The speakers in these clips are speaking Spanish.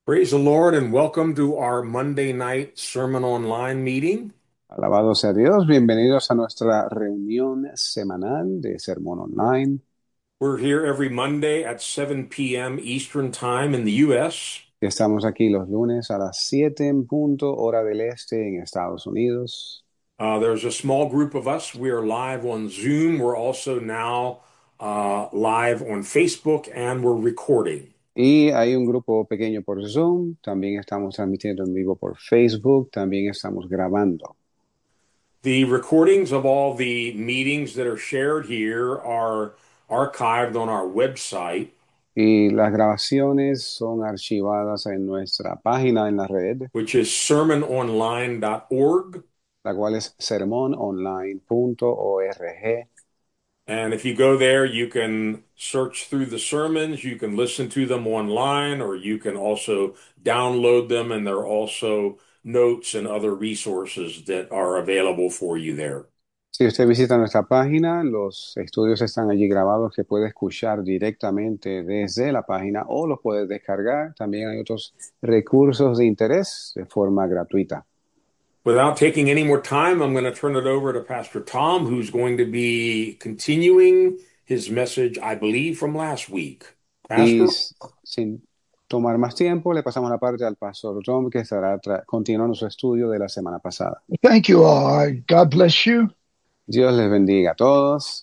Praise the Lord and welcome to our Monday night Sermon Online meeting. Alabado sea Dios, bienvenidos a nuestra reunión semanal de Sermón Online. We're here every Monday at 7 p.m. Eastern Time in the U.S. Estamos aquí los lunes a las 7 en punto, hora del este en Estados Unidos. There's a small group of us. We are live on Zoom. We're also now live on Facebook and we're recording. Y hay un grupo pequeño por Zoom, también estamos transmitiendo en vivo por Facebook, también estamos grabando. The recordings of all the meetings that are shared here are archived on our website, Y las grabaciones son archivadas en nuestra página en la red, which is sermononline.org. la cual es sermononline.org. And if you go there, you can search through the sermons, you can listen to them online, or you can also download them, and there are also notes and other resources that are available for you there. Si usted visita nuestra página, los estudios están allí grabados que puede escuchar directamente desde la página o los puede descargar. También hay otros recursos de interés de forma gratuita. Without taking any more time, I'm going to turn it over to Pastor Tom, who's going to be continuing his message, I believe, from last week. Y Pastor? sin tomar más tiempo, le pasamos la parte al pastor Tom, que estará continuando su estudio de la semana pasada. Thank you all. God bless you. Dios les bendiga a todos.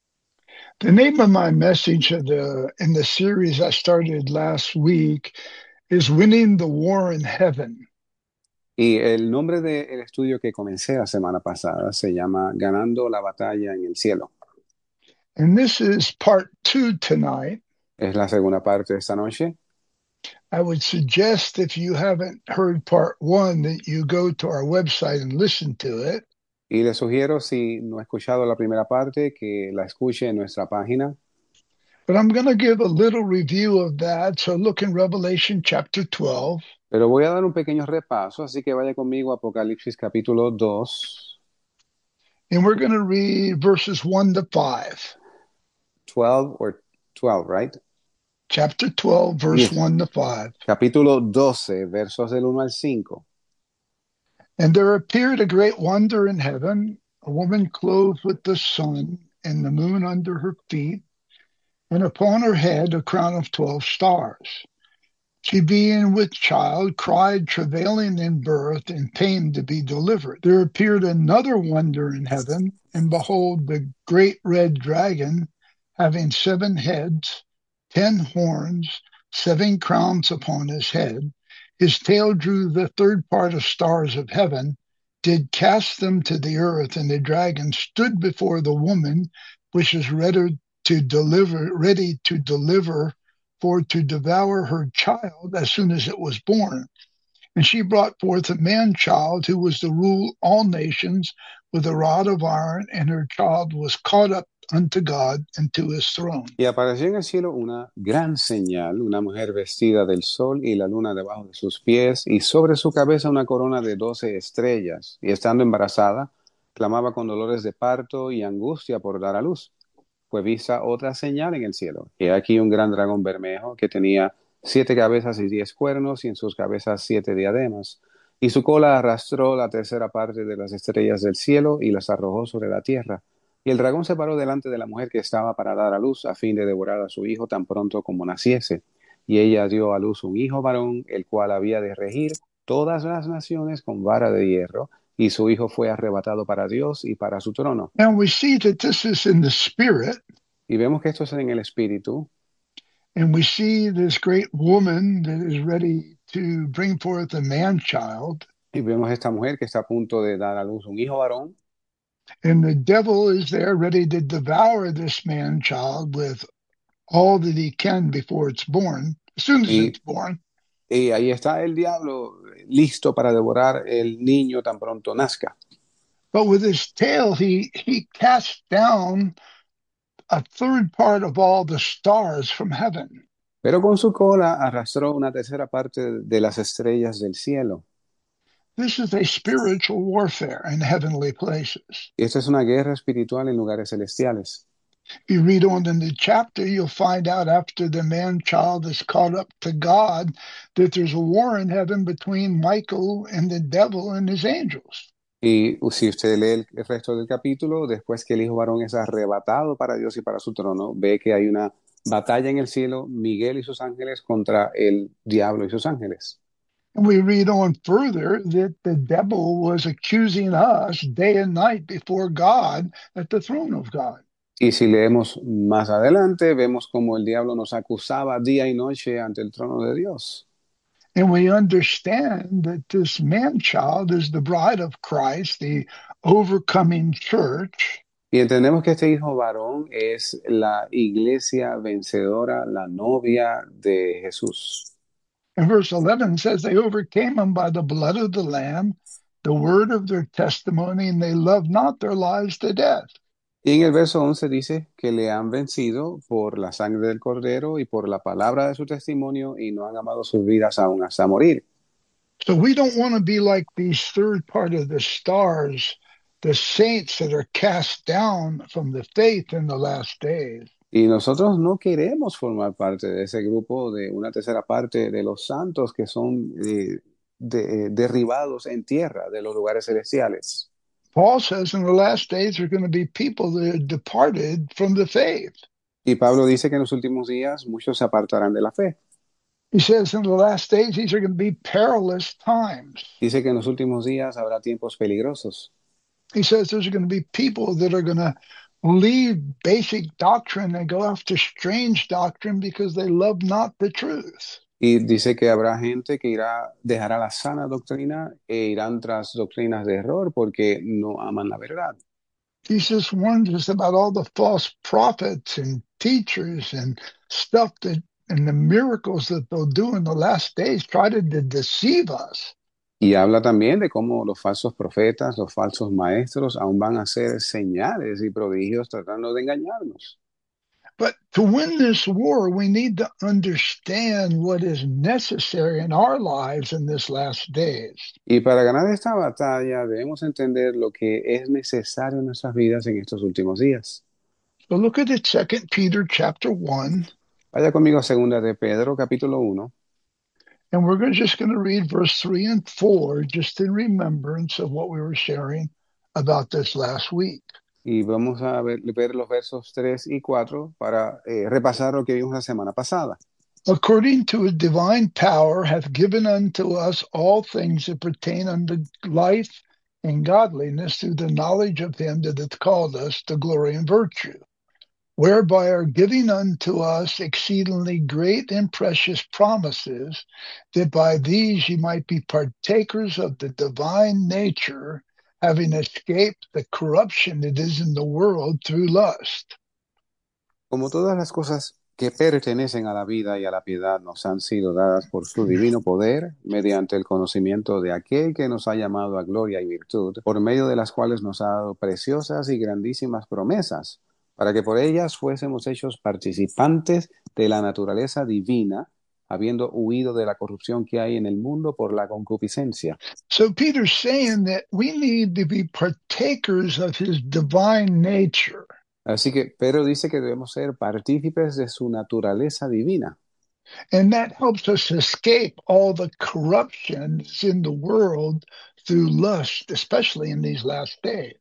The name of my message in the series I started last week is Winning the War in Heaven. Y el nombre del estudio que comencé la semana pasada se llama Ganando la batalla en el cielo. And this is part 2 tonight. Es la segunda parte de esta noche. I would suggest if you haven't heard part 1 that you go to our website and listen to it. Y le sugiero, si no ha escuchado la primera parte, que la escuche en nuestra página. But I'm going to give a little review of that. So look in Revelation chapter 12. Pero voy a dar un pequeño repaso, así que vaya conmigo a Apocalipsis capítulo 2, And we're going to read verses 1 to 5. 12 or 12, right? Chapter 12, verse Yes. 1 to 5. Capítulo 12, versos del 1 al 5. And there appeared a great wonder in heaven, a woman clothed with the sun and the moon under her feet, and upon her head a crown of 12 stars. She, being with child, cried, travailing in birth, and pain to be delivered. There appeared another wonder in heaven, and behold, the great red dragon, having 7 heads, 10 horns, 7 crowns upon his head. His tail drew the third part of stars of heaven, did cast them to the earth, and the dragon stood before the woman, which is ready to deliver for to devour her child as soon as it was born. And she brought forth a man-child who was to rule all nations with a rod of iron, and her child was caught up unto God and to his throne. Y apareció en el cielo una gran señal, una mujer vestida del sol y la luna debajo de sus pies, y sobre su cabeza una corona de 12 estrellas. Y estando embarazada, clamaba con dolores de parto y angustia por dar a luz. Fue vista otra señal en el cielo, y aquí un gran dragón bermejo que tenía 7 cabezas y 10 cuernos, y en sus cabezas 7 diademas. Y su cola arrastró la tercera parte de las estrellas del cielo y las arrojó sobre la tierra. Y el dragón se paró delante de la mujer que estaba para dar a luz, a fin de devorar a su hijo tan pronto como naciese. Y ella dio a luz un hijo varón, el cual había de regir todas las naciones con vara de hierro, y su hijo fue arrebatado para Dios y para su trono. Now we see that this is in the spirit, Y vemos que esto es en el espíritu, and we see this great woman that is ready to bring forth a man-child, y vemos esta mujer que está a punto de dar a luz un hijo varón, and the devil is there ready to devour this man-child with all that he can before it's born, as soon as y, it's born. y ahí está el diablo listo para devorar el niño tan pronto nazca. But with his tail, he cast down a third part of all the stars from heaven. Pero con su cola arrastró una tercera parte de las estrellas del cielo. This is a spiritual warfare in heavenly places. Y esta es una guerra espiritual en lugares celestiales. You read on in the chapter, you'll find out after the man-child is caught up to God that there's a war in heaven between Michael and the devil and his angels. Y si usted lee el resto del capítulo, después que el hijo varón es arrebatado para Dios y para su trono, ve que hay una batalla en el cielo, Miguel y sus ángeles contra el diablo y sus ángeles. And we read on further that the devil was accusing us day and night before God at the throne of God. Y si leemos más adelante, vemos como el diablo nos acusaba día y noche ante el trono de Dios. And we understand that this man-child is the bride of Christ, the overcoming church. Y entendemos que este hijo varón es la iglesia vencedora, la novia de Jesús. And verse 11 says, they overcame him by the blood of the Lamb, the word of their testimony, and they loved not their lives to death. Y en el verso 11 dice que le han vencido por la sangre del cordero y por la palabra de su testimonio y no han amado sus vidas aún hasta morir. So we don't want to be like these third part of the stars, the saints that are cast down from the faith in the last days. Y nosotros no queremos formar parte de ese grupo de una tercera parte de los santos que son derribados en tierra de los lugares celestiales. Paul says in the last days there are going to be people that are departed from the faith. Y Pablo dice que en los últimos días muchos se apartarán de la fe. He says in the last days these are going to be perilous times. Dice que en los últimos días habrá tiempos peligrosos. He says there's going to be people that are going to leave basic doctrine and go after strange doctrine because they love not the truth. Y dice que habrá gente que dejará la sana doctrina e irán tras doctrinas de error porque no aman la verdad. Jesus warns us about all the false prophets and teachers and stuff that and the miracles that they'll do in the last days try to deceive us. Y habla también de cómo los falsos profetas, los falsos maestros aún van a hacer señales y prodigios tratando de engañarnos. But to win this war, we need to understand what is necessary in our lives in this last days. Y para ganar esta batalla debemos entender lo que es necesario en nuestras vidas en estos últimos días. So look at it, 2 Peter chapter 1, Vaya conmigo a Segunda de Pedro, capítulo 1, and we're just going to read verse 3 and 4 just in remembrance of what we were sharing about this last week. y vamos a ver los versos 3 y 4 para repasar lo que vimos la semana pasada. According to his divine power hath given unto us all things that pertain unto life and godliness through the knowledge of him that hath called us to glory and virtue, whereby are giving unto us exceedingly great and precious promises, that by these ye might be partakers of the divine nature, having escaped the corruption that is in the world through lust. Como todas las cosas que pertenecen a la vida y a la piedad nos han sido dadas por su divino poder, mediante el conocimiento de aquel que nos ha llamado a gloria y virtud, por medio de las cuales nos ha dado preciosas y grandísimas promesas, para que por ellas fuésemos hechos participantes de la naturaleza divina, habiendo huido de la corrupción que hay en el mundo por la concupiscencia. So Peter's saying that we need to be partakers of his divine nature. Así que Pedro dice que debemos ser partícipes de su naturaleza divina. And that helps us escape all the corruption that's in the world through lust, especially in these last days.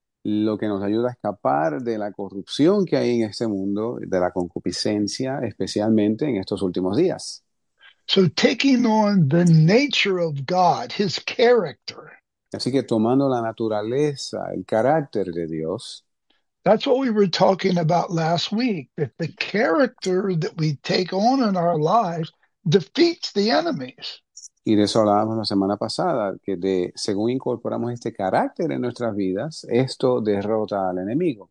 Lo que nos ayuda a escapar de la corrupción que hay en este mundo, de la concupiscencia, especialmente en estos últimos días. So taking on the nature of God, his character, Así que tomando la naturaleza, el carácter de Dios, that's what we were talking about last week, that the character that we take on in our lives defeats the enemies. y de eso hablábamos la semana pasada, que según incorporamos este carácter en nuestras vidas, esto derrota al enemigo.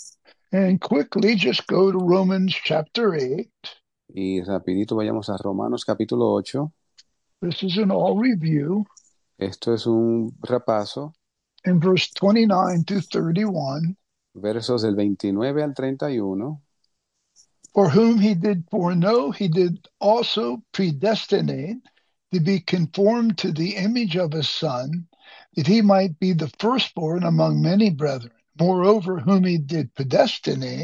And quickly just go to Romans chapter 8. Y rapidito vayamos a Romanos capítulo 8. This is an all review. Esto es un repaso, In verse 29 to 31. versos del 29 al 31. For whom he did foreknow, he did also predestinate to be conformed to the image of his Son, that he might be the firstborn among many brethren. Moreover, whom he did predestinate,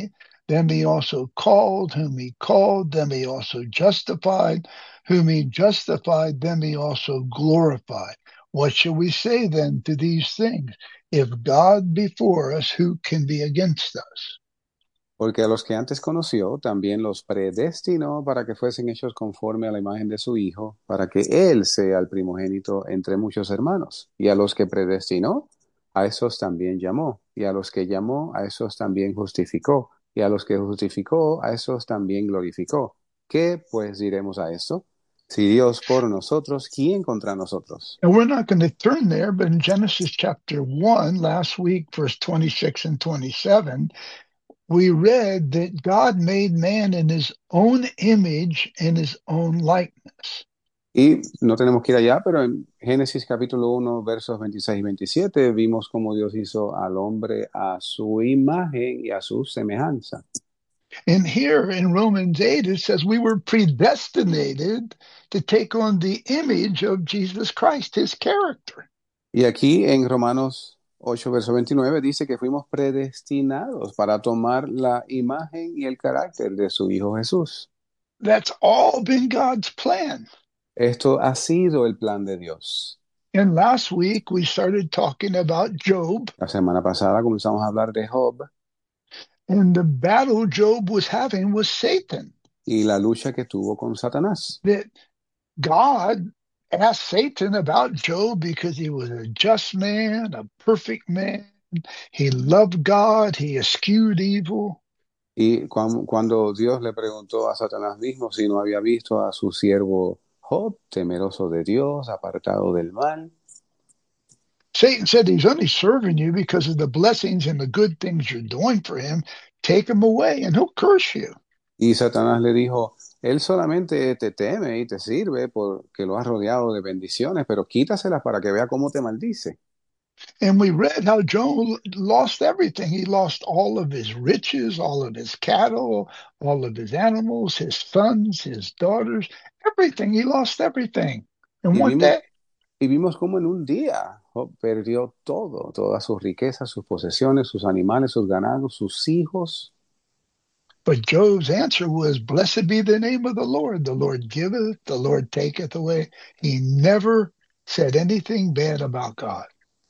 them he also called, whom he called, them he also justified, whom he justified, them he also glorified. What shall we say then to these things? If God be for us, who can be against us? Porque a los que antes conoció, también los predestinó para que fuesen hechos conforme a la imagen de su Hijo, para que Él sea el primogénito entre muchos hermanos. Y a los que predestinó, a esos también llamó. Y a los que llamó, a esos también justificó. Y a los que justificó, a esos también glorificó. ¿Qué pues diremos a esto? Si Dios por nosotros, ¿quién contra nosotros? And we're not going to turn there, but in Genesis chapter 1, last week, verse 26 and 27, we read that God made man in his own image and his own likeness. Y no tenemos que ir allá, pero en Génesis capítulo 1, versos 26 y 27, vimos cómo Dios hizo al hombre a su imagen y a su semejanza. And here in Romans 8, it says we were predestinated to take on the image of Jesus Christ, his character. Y aquí en Romanos 8, verso 29, dice que fuimos predestinados para tomar la imagen y el carácter de su Hijo Jesús. That's all been God's plan. Esto ha sido el plan de Dios. And last week we started talking about Job La semana pasada comenzamos a hablar de Job and the battle Job was having with Satan. y la lucha que tuvo con Satanás. That God asked Satan about Job because he was a just man, a perfect man. He loved God. He eschewed evil. Y cuando Dios le preguntó a Satanás mismo si no había visto a su siervo Job, temeroso de Dios, apartado del mal, Satan said he's only serving you because of the blessings and the good things you're doing for him. Take him away and he'll curse you. y Satanás le dijo, él solamente te teme y te sirve porque lo has rodeado de bendiciones, pero quítaselas para que vea cómo te maldice. And we read how Job lost everything. He lost all of his riches, all of his cattle, all of his animals, his sons, his daughters, everything. He lost everything in Y one vimos, day. y vimos cómo en un día Job perdió todo, todas sus riquezas, sus posesiones, sus animales, sus ganados, sus hijos. But Job's answer was, Blessed be the name of the Lord. The Lord giveth, the Lord taketh away. He never said anything bad about God.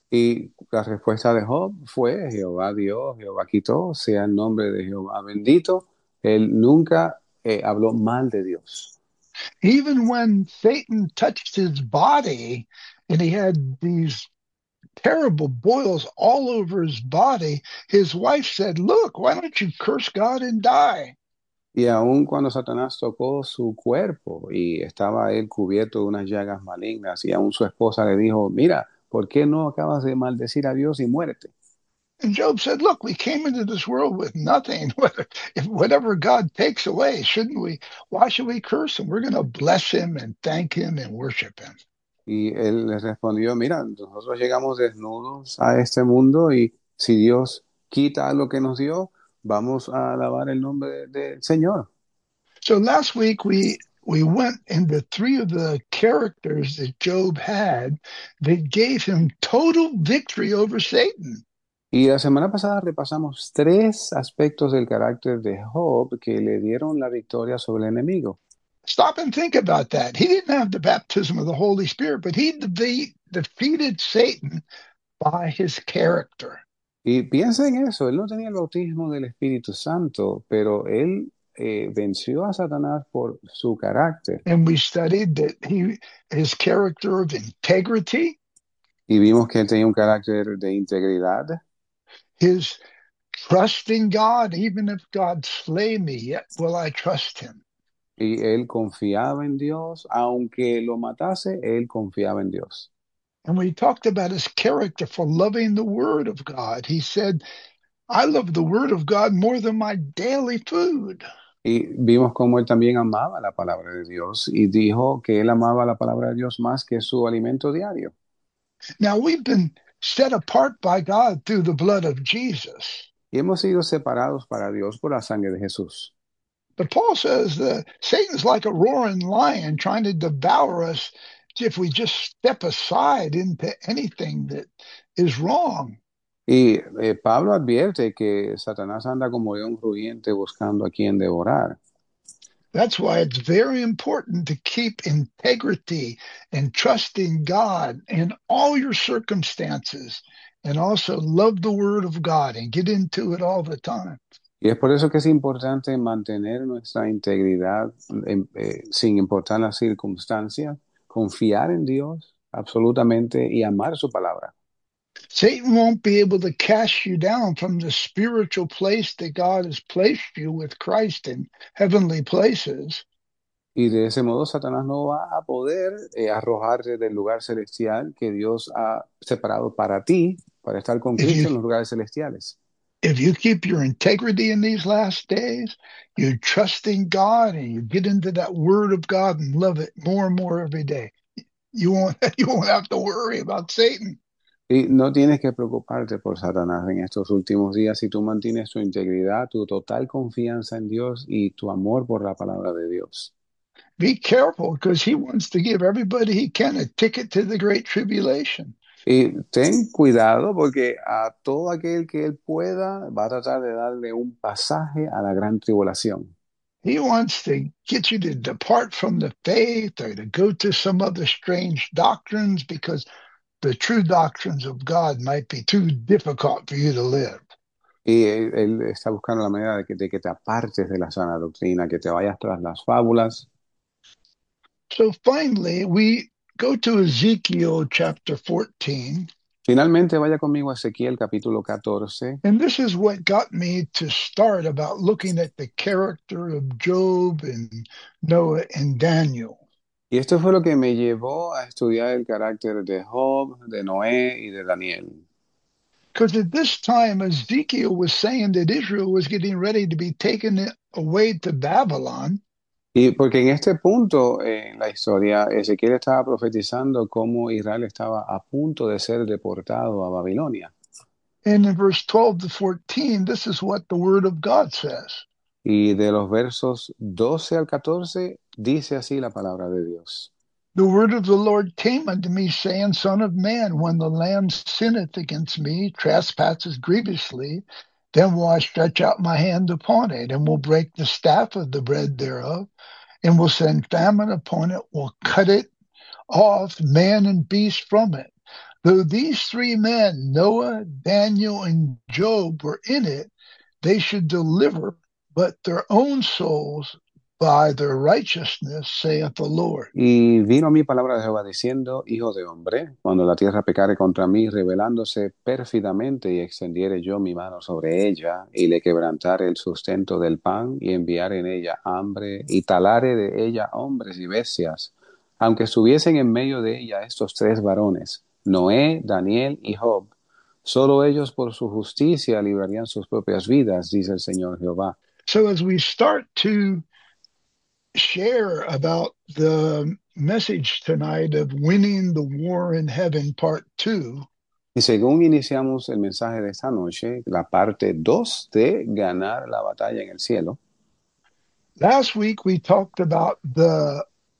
Y la respuesta de Job fue, Jehová dio, Jehová quitó, sea el nombre de Jehová bendito. Él nunca habló mal de Dios. Even when Satan touched his body and he had these terrible boils all over his body, his wife said, Look, why don't you curse God and die? Y aun cuando Satanás tocó su cuerpo y estaba él cubierto de unas llagas malignas, y aún su esposa le dijo, mira, ¿por qué no acabas de maldecir a Dios y muérete? And Job said, Look, we came into this world with nothing. If whatever God takes away, shouldn't we? Why should we curse him? We're going to bless him and thank him and worship him. Y él les respondió, mira, nosotros llegamos desnudos a este mundo y si Dios quita lo que nos dio, vamos a alabar el nombre del Señor. So last week we went into three of the characters that Job had that gave him total victory over Satan. Y la semana pasada repasamos tres aspectos del carácter de Job que le dieron la victoria sobre el enemigo. Stop and think about that. He didn't have the baptism of the Holy Spirit, but he defeated Satan by his character. Y piensa en eso, él no tenía el bautismo del Espíritu Santo, pero él venció a Satanás por su carácter. And we studied that his character of integrity, Y vimos que él tenía un carácter de integridad, his trust in God, even if God slay me, yet will I trust him. y él confiaba en Dios, aunque lo matase, él confiaba en Dios. And we talked about his character for loving the Word of God. He said, I love the Word of God more than my daily food. Y vimos cómo él también amaba la palabra de Dios y dijo que él amaba la palabra de Dios más que su alimento diario. Now, we've been set apart by God through the blood of Jesus. Y hemos sido separados para Dios por la sangre de Jesús. But Paul says that Satan's like a roaring lion trying to devour us if we just step aside into anything that is wrong. Y Pablo advierte que Satanás anda como león rugiente buscando a quien devorar. That's why it's very important to keep integrity and trust in God in all your circumstances, and also love the Word of God and get into it all the time. Y es por eso que es importante mantener nuestra integridad sin importar las circunstancias, confiar en Dios absolutamente y amar su palabra. Satan won't be able to cast you down from the spiritual place that God has placed you with Christ in heavenly places. Y de ese modo Satanás no va a poder arrojarte del lugar celestial que Dios ha separado para ti, para estar con If you Cristo en los lugares celestiales. if you keep your integrity in these last days, you trust in God and you get into that Word of God and love it more and more every day. You won't you won't have to worry about Satan. Y no tienes que preocuparte por Satanás en estos últimos días si tú mantienes tu integridad, tu total confianza en Dios y tu amor por la palabra de Dios. Be careful because he wants to give everybody he can a ticket to the great tribulation. Y ten cuidado porque a todo aquel que él pueda va a tratar de darle un pasaje a la gran tribulación. He wants to get you to depart from the faith or to go to some other strange doctrines because the true doctrines of God might be too difficult for you to live. Y él está buscando la manera de que te apartes de la sana doctrina, que te vayas tras las fábulas. So finally, we go to Ezekiel chapter 14. Finalmente, vaya conmigo a Ezequiel capítulo 14. And this is what got me to start about looking at the character of Job and Noah and Daniel. Y esto fue lo que me llevó a estudiar el carácter de Job, de Noé y de Daniel. Because at this time, Ezekiel was saying that Israel was getting ready to be taken away to Babylon. Y porque en este punto en la historia, Ezequiel estaba profetizando cómo Israel estaba a punto de ser deportado a Babilonia. And in verse 12 to 14, this is what the word of God says. Y de los versos 12 al 14 dice así la palabra de Dios. The word of the Lord came unto me, saying, Son of man, when the land sinneth against me, trespasses grievously, then will I stretch out my hand upon it, and will break the staff of the bread thereof, and will send famine upon it, will cut it off, man and beast from it. Though these three men, Noah, Daniel, and Job, were in it, they should deliver but their own souls by their righteousness, saith the Lord. Y vino a mí palabra de Jehová diciendo, Hijo de hombre, cuando la tierra pecare contra mí, rebelándose pérfidamente, y extendiere yo mi mano sobre ella, y le quebrantare el sustento del pan, y enviare en ella hambre, y talare de ella hombres y bestias, aunque estuviesen en medio de ella estos tres varones, Noé, Daniel y Job, solo ellos por su justicia librarían sus propias vidas, dice el Señor Jehová. So as we start to share about the message tonight of winning the war in heaven, part 2, Y según iniciamos el mensaje de esta noche, la parte 2 de ganar la batalla en el cielo, last week we talked about the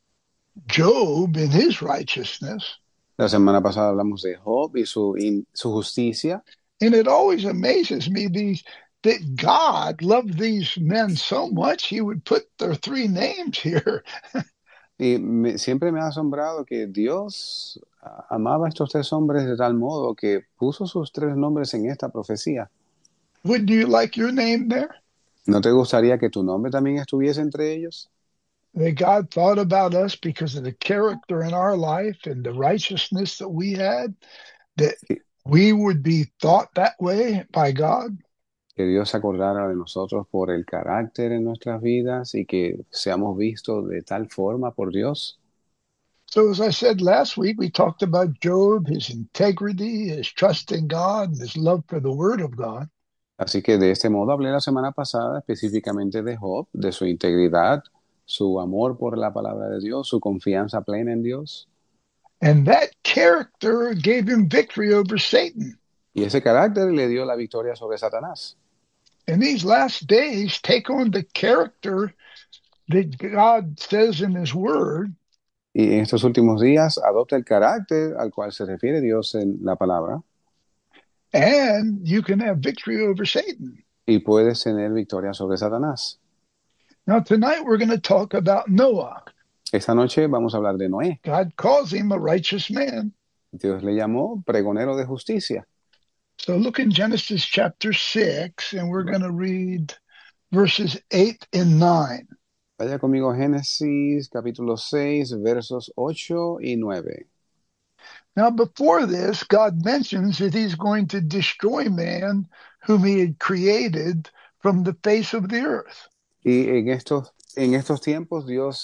Job and his righteousness. la semana pasada hablamos de Job y su justicia, And it always amazes me that God loved these men so much he would put their three names here. y siempre me ha asombrado que Dios amaba a estos tres hombres de tal modo que puso sus tres nombres en esta profecía. Wouldn't you like your name there? ¿No te gustaría que tu nombre también estuviese entre ellos? That God thought about us because of the character in our life and the righteousness that we had, that Que, we would be thought that way by God. que Dios se acordara de nosotros por el carácter en nuestras vidas y que seamos vistos de tal forma por Dios. So, as I said last week, we talked about Job, his integrity, his trust in God, and his love for the Word of God. Así que de este modo hablé la semana pasada específicamente de Job, de su integridad, su amor por la palabra de Dios, su confianza plena en Dios. And that character gave him victory over Satan. Y ese carácter le dio la victoria sobre Satanás. In these last days, take on the character that God says in His Word. Y en estos últimos días adopta el carácter al cual se refiere Dios en la palabra. and you can have victory over Satan. y puedes tener victoria sobre Satanás. Now, tonight we're going to talk about Noah. Esta noche vamos a hablar de Noé. God calls him a righteous man. Dios le llamó pregonero de justicia. So look in Genesis chapter 6, and we're going to read verses 8 and 9. Vaya conmigo a Génesis capítulo 6, versos 8 y 9. Now, before this, God mentions that he's going to destroy man whom he had created from the face of the earth. Y en estos tiempos Dios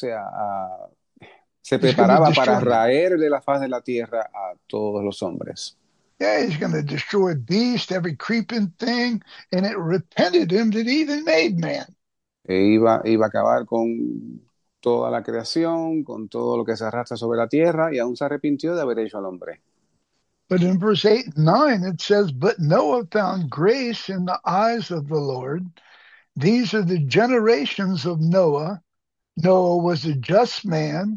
se He's going to preparaba para destroy man. raer de la faz de la tierra a todos los hombres. Yeah, he's going to destroy beast, every creeping thing, and it repented him that he even made man. Iba a acabar con toda la creación, con todo lo que se arrastra sobre la tierra, y aún se arrepintió de haber hecho al hombre. But in verse 8 and 9, it says, But Noah found grace in the eyes of the Lord. These are the generations of Noah. Noah was a just man,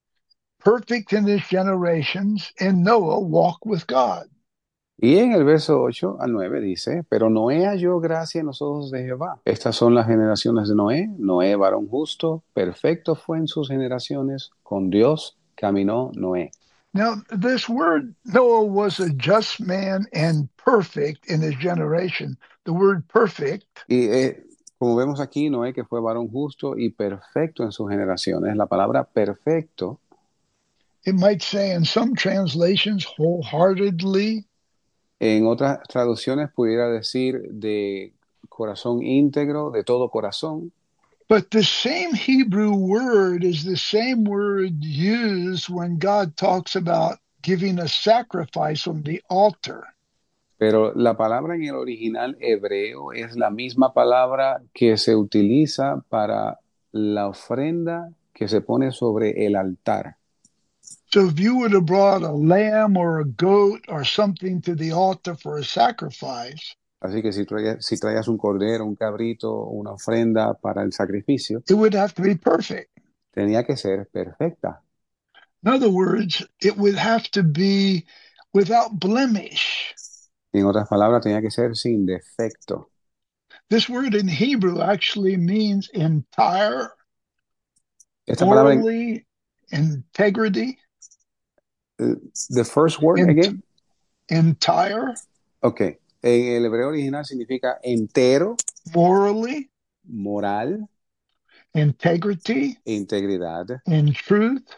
perfect in his generations, and Noah walked with God. Y en el verso 8 al 9 dice, pero Noé halló gracia en los ojos de Jehová. Estas son las generaciones de Noé. Noé, varón justo, perfecto fue en sus generaciones, con Dios caminó Noé. Now, this word, Noah was a just man and perfect in his generation. The word perfect Y como vemos aquí, Noé que fue varón justo y perfecto en sus generaciones. La palabra perfecto, it might say in some translations wholeheartedly. en otras traducciones pudiera decir de corazón íntegro, de todo corazón. But the same Hebrew word is the same word used when God talks about giving a sacrifice on the altar. Pero la palabra en el original hebreo es la misma palabra que se utiliza para la ofrenda que se pone sobre el altar. So if you would have brought a lamb or a goat or something to the altar for a sacrifice, Así que si traías un cordero, un cabrito, una ofrenda para el sacrificio, it would have to be perfect. tenía que ser perfecta. In other words, it would have to be without blemish. En otras palabras, tenía que ser sin defecto. This word in Hebrew actually means entire, Esta palabra, morally, integrity, the first word again. entire, Ok. En el hebreo original significa entero, morally, moral, integrity, integridad, in truth,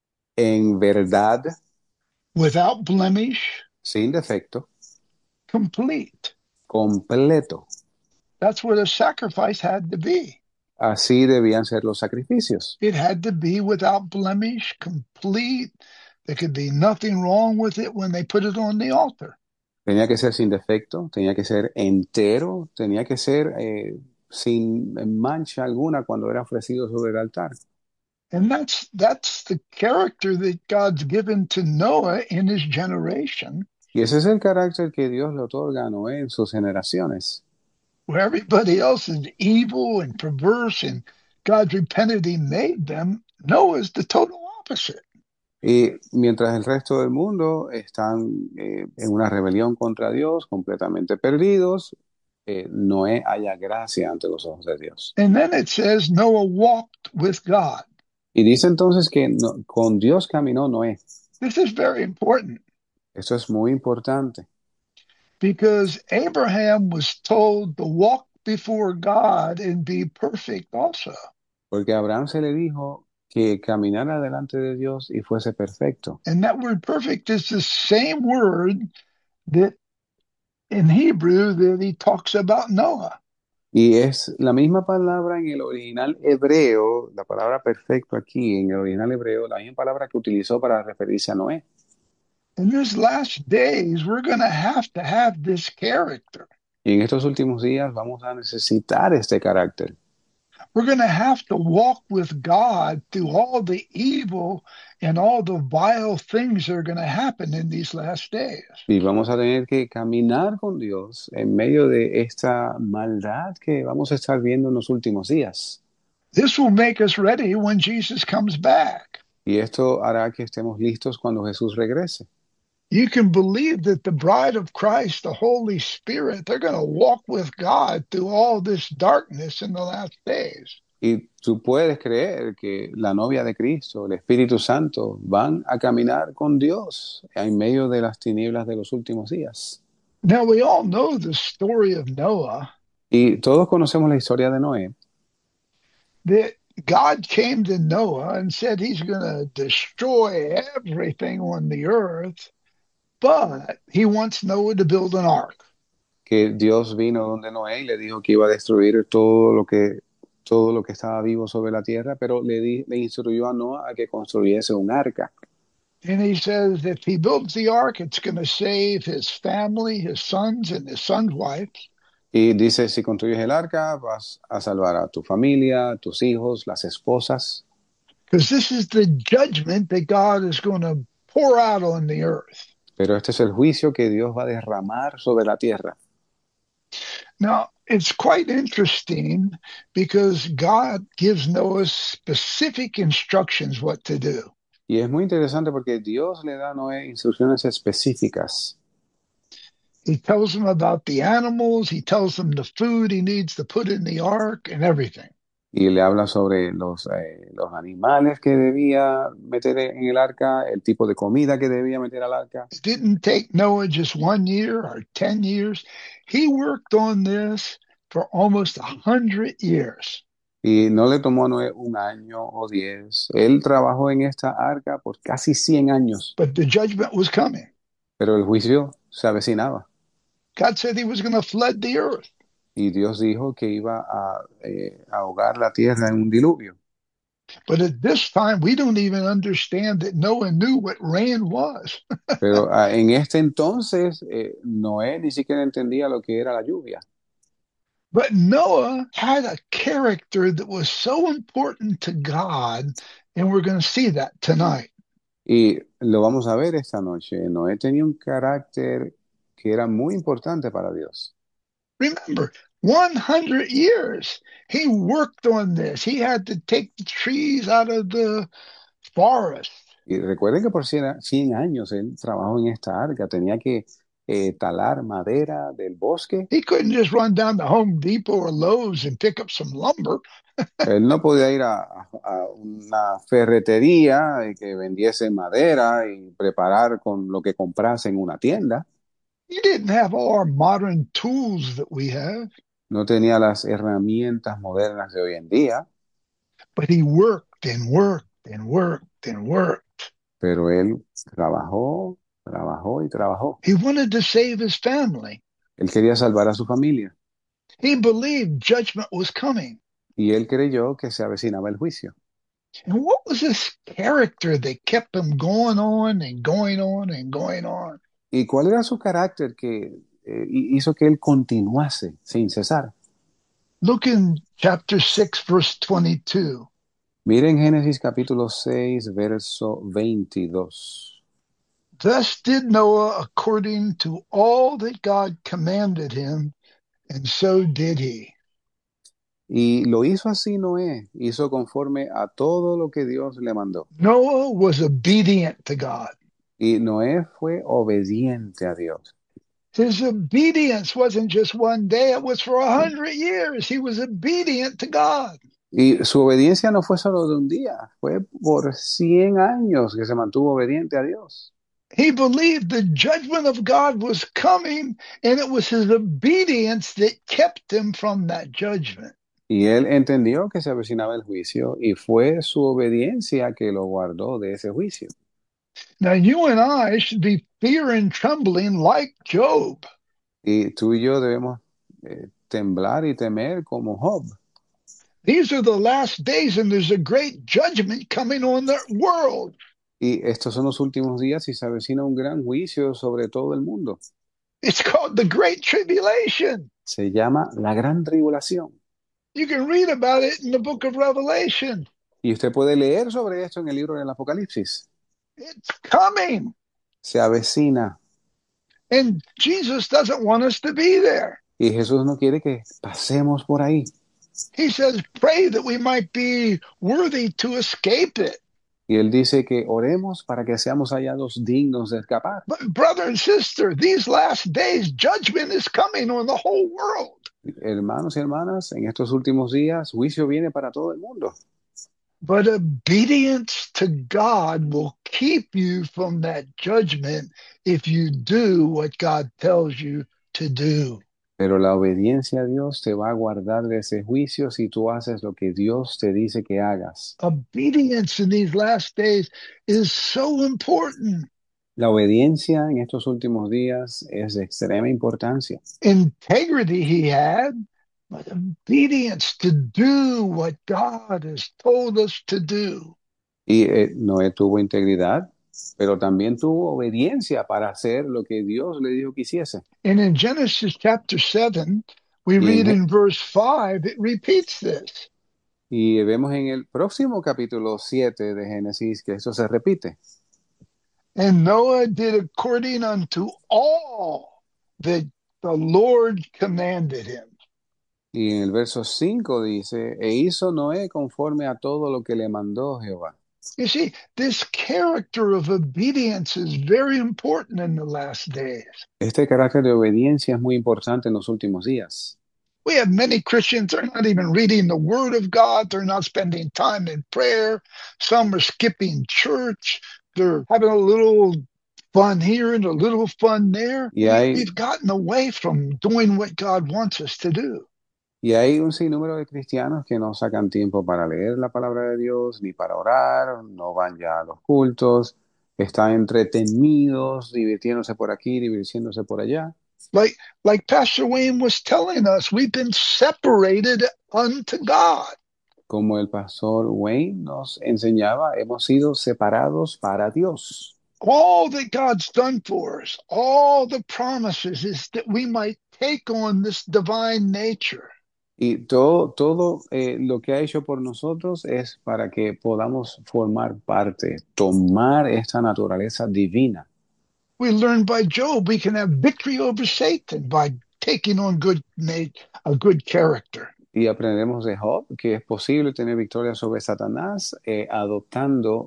en verdad, without blemish, sin defecto, complete. completo. That's what a sacrifice had to be. Así debían ser los sacrificios. It had to be without blemish, complete. There could be nothing wrong with it when they put it on the altar. Tenía que ser sin defecto, tenía que ser entero, tenía que ser sin mancha alguna cuando era ofrecido sobre el altar. And that's the character that God's given to Noah in his generation, Y ese es el carácter que Dios le otorga a Noé en sus generaciones. where everybody else is evil and perverse and God repented he made them. Noah's the total opposite. Y mientras el resto del mundo están en una rebelión contra Dios, completamente perdidos, Noé halla gracia ante los ojos de Dios. And then it says Noah walked with God. Y dice entonces que con Dios caminó Noé. This is very important Esto es muy importante, because Abraham was told to walk before God and be perfect also. porque a Abraham se le dijo que caminara delante de Dios y fuese perfecto. And that word perfect is the same word that in Hebrew that he talks about Noah. Y es la misma palabra en el original hebreo, la palabra perfecto aquí en el original hebreo, la misma palabra que utilizó para referirse a Noé. In these last days, we're going to have this character. Y en estos últimos días vamos a necesitar este carácter. We're going to have to walk with God through all the evil and all the vile things that are going to happen in these last days. Y vamos a tener que caminar con Dios en medio de esta maldad que vamos a estar viendo en los últimos días. This will make us ready when Jesus comes back. Y esto hará que estemos listos cuando Jesús regrese. you can believe that the bride of Christ, the Holy Spirit, they're going to walk with God through all this darkness in the last days. Y tú puedes creer que la novia de Cristo, el Espíritu Santo, van a caminar con Dios en medio de las tinieblas de los últimos días. Now, we all know the story of Noah, Y todos conocemos la historia de Noé, that God came to Noah and said he's going to destroy everything on the earth, but he wants Noah to build an ark. que Dios vino donde Noé y le dijo que iba a destruir todo lo que estaba vivo sobre la tierra, pero le instruyó a Noé a que construyese un arca. And he says if he builds the ark, it's going to save his family, his sons, and his sons' wives. Y dice, si construyes el arca, vas a salvar a tu familia, tus hijos, las esposas, Because this is the judgment that God is going to pour out on the earth. pero este es el juicio que Dios va a derramar sobre la tierra. Now, it's quite interesting because God gives Noah specific instructions what to do. Y es muy interesante porque Dios le da a Noé instrucciones específicas. He tells him about the animals, he tells him the food he needs to put in the ark and everything. Y le habla sobre los animales que debía meter en el arca, el tipo de comida que debía meter al arca. It didn't take Noah just 1 year or 10 years. He worked on this for almost 100 years. Y no le tomó a Noé un año o 10. Él trabajó en esta arca por casi 100 años, But the judgment was coming. pero el juicio se avecinaba. God said he was going to flood the earth. Y Dios dijo que iba a ahogar la tierra en un diluvio. But at this time, we don't even understand that Noah knew what rain was. Pero en este entonces, Noé ni siquiera entendía lo que era la lluvia. But Noah had a character that was so important to God, and we're going to see that tonight. Y lo vamos a ver esta noche. Noé tenía un carácter que era muy importante para Dios. Remember, 100 years he worked on this. He had to take the trees out of the forest. Y recuerden que por 100 años él trabajó en esta arca. Tenía que talar madera del bosque. He couldn't just run down to Home Depot or Lowe's and pick up some lumber. Él no podía ir a una ferretería que vendiese madera y preparar con lo que comprase en una tienda. He didn't have all our modern tools that we have, No tenía las herramientas modernas de hoy en día, but he worked and worked and worked and worked. pero él trabajó y trabajó. He wanted to save his family. Él quería salvar a su familia He believed judgment was coming. y él creyó que se avecinaba el juicio. And what was this character that kept him going on and going on and going on? ¿Y cuál era su carácter que hizo que él continuase sin cesar? Look in chapter 6, verse 22. Miren Génesis capítulo 6, verso 22. Thus did Noah according to all that God commanded him, and so did he. Y lo hizo así Noé, hizo conforme a todo lo que Dios le mandó. Noah was obedient to God. Y Noé fue obediente a Dios. His obedience wasn't just 1 day, it was for 100 years. He was obedient to God. Y su obediencia no fue solo de un día, fue por 100 años que se mantuvo obediente a Dios. He believed the judgment of God was coming, and it was his obedience that kept him from that judgment. Y él entendió que se avecinaba el juicio y fue su obediencia que lo guardó de ese juicio. Now, you and I should be fear and trembling like Job. Y tú y yo debemos temblar y temer como Job. These are the last days, and there's a great judgment coming on the world. Y estos son los últimos días y se avecina un gran juicio sobre todo el mundo. It's called the Great Tribulation. Se llama la Gran Tribulación. You can read about it in the book of Revelation. Y usted puede leer sobre esto en el libro del Apocalipsis. It's coming. Se avecina. And Jesus doesn't want us to be there. Y Jesús no quiere que pasemos por ahí. He says, pray that we might be worthy to escape it. Y él dice que oremos para que seamos hallados dignos de escapar. But brother and sister, these last days, judgment is coming on the whole world. Hermanos y hermanas, en estos últimos días, juicio viene para todo el mundo. But obedience to God will keep you from that judgment if you do what God tells you to do. Pero la obediencia a Dios te va a guardar de ese juicio si tú haces lo que Dios te dice que hagas. Obedience in these last days is so important. La obediencia en estos últimos días es de extrema importancia. Integrity he had, but obedience to do what God has told us to do. Y Noé tuvo integridad, pero también tuvo obediencia para hacer lo que Dios le dijo que hiciese. And in Genesis chapter 7, we Y, read en- in verse 5, it repeats this. y vemos en el próximo capítulo 7 de Génesis que esto se repite. And Noah did according unto all that the Lord commanded him. Y en el verso 5 dice, e hizo Noé conforme a todo lo que le mandó Jehová. You see, this character of obedience is very important in the last days. Este carácter de obediencia es muy importante en los últimos días. We have many Christians, they're not even reading the Word of God. They're not spending time in prayer. Some are skipping church. They're having a little fun here and a little fun there. Y hay, We've gotten away from doing what God wants us to do. y hay un sinnúmero de cristianos que no sacan tiempo para leer la palabra de Dios, ni para orar, no van ya a los cultos, están entretenidos, divirtiéndose por aquí, divirtiéndose por allá. Like Pastor Wayne was telling us, we've been separated unto God. Como el pastor Wayne nos enseñaba, hemos sido separados para Dios. All that God's done for us, all the promises is that we might take on this divine nature. Y todo lo que ha hecho por nosotros es para que podamos formar parte, tomar esta naturaleza divina. We learned by Job we can have victory over Satan by taking on a good character. Y aprendemos de Job que es posible tener victoria sobre Satanás adoptando,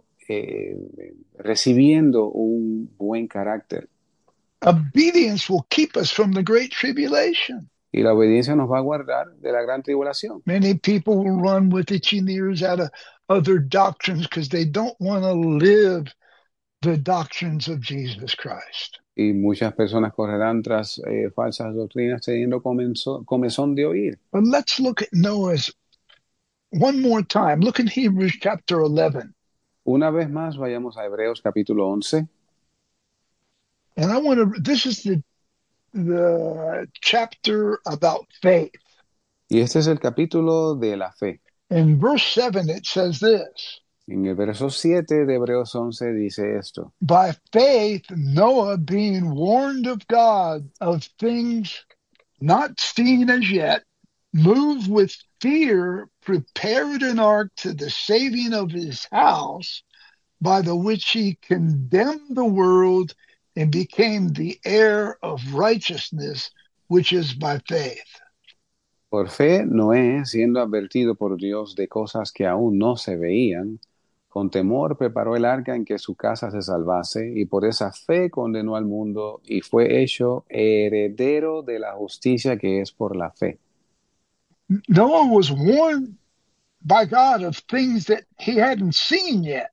recibiendo un buen carácter. Obedience will keep us from the great tribulation. Y la obediencia nos va a guardar de la gran tribulación. Many people will run with itching ears out of other doctrines because they don't want to live the doctrines of Jesus Christ. Y muchas personas correrán tras falsas doctrinas teniendo comezón de oír. But let's look at Noah's one more time. Look in Hebrews chapter 11. Una vez más, vayamos a Hebreos capítulo 11. And I want to, this is the chapter about faith. Y este es el capítulo de la fe. In verse 7, it says this. En el verso 7 de Hebreos 11 dice esto. By faith, Noah, being warned of God of things not seen as yet, moved with fear, prepared an ark to the saving of his house, by the which he condemned the world and became the heir of righteousness, which is by faith. Por fe, Noé, siendo advertido por Dios de cosas que aún no se veían, con temor preparó el arca en que su casa se salvase, y por esa fe condenó al mundo y fue hecho heredero de la justicia que es por la fe. Noah was warned by God of things that he hadn't seen yet.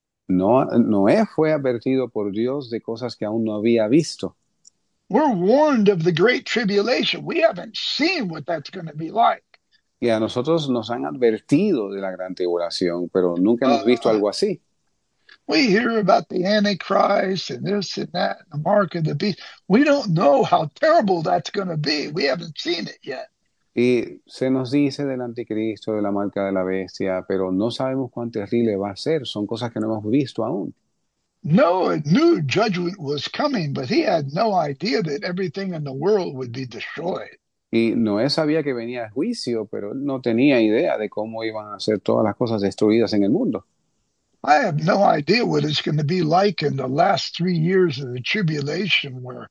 Noé fue advertido por Dios de cosas que aún no había visto. We're warned of the great tribulation. We haven't seen what that's going to be like. Y a nosotros nos han advertido de la gran tribulación, pero nunca hemos visto algo así. We hear about the Antichrist and this and that, and the mark of the beast. We don't know how terrible that's going to be. We haven't seen it yet. Y se nos dice del anticristo, de la marca de la bestia, pero no sabemos cuán terrible va a ser. Son cosas que no hemos visto aún. Noah knew judgment was coming, but he had no idea that everything in the world would be destroyed. Y Noé sabía que venía el juicio, pero él no tenía idea de cómo iban a ser todas las cosas destruidas en el mundo. I have no idea what it's going to be like in the last 3 years of the tribulation, where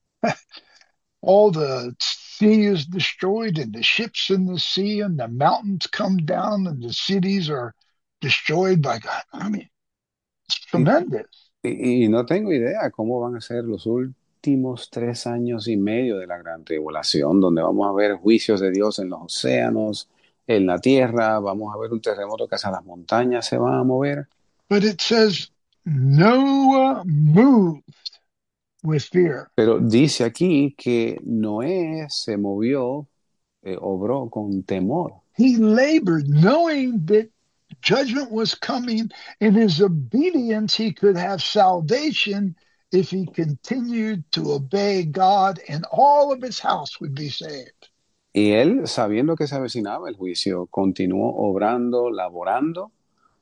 all the sea is destroyed and the ships in the sea and the mountains come down and the cities are destroyed by God. I mean, It's Y, tremendous. y no tengo idea cómo van a ser los últimos 3 años y medio de la gran tribulación, donde vamos a ver juicios de Dios en los océanos, en la tierra, vamos a ver un terremoto que hasta las montañas se van a mover. But it says Noah moved with fear. Pero dice aquí que Noé se movió, obró con temor. He labored knowing that judgment was coming. In his obedience, he could have salvation if he continued to obey God, and all of his house would be saved. Y él, sabiendo que se avecinaba el juicio, continuó obrando, laborando,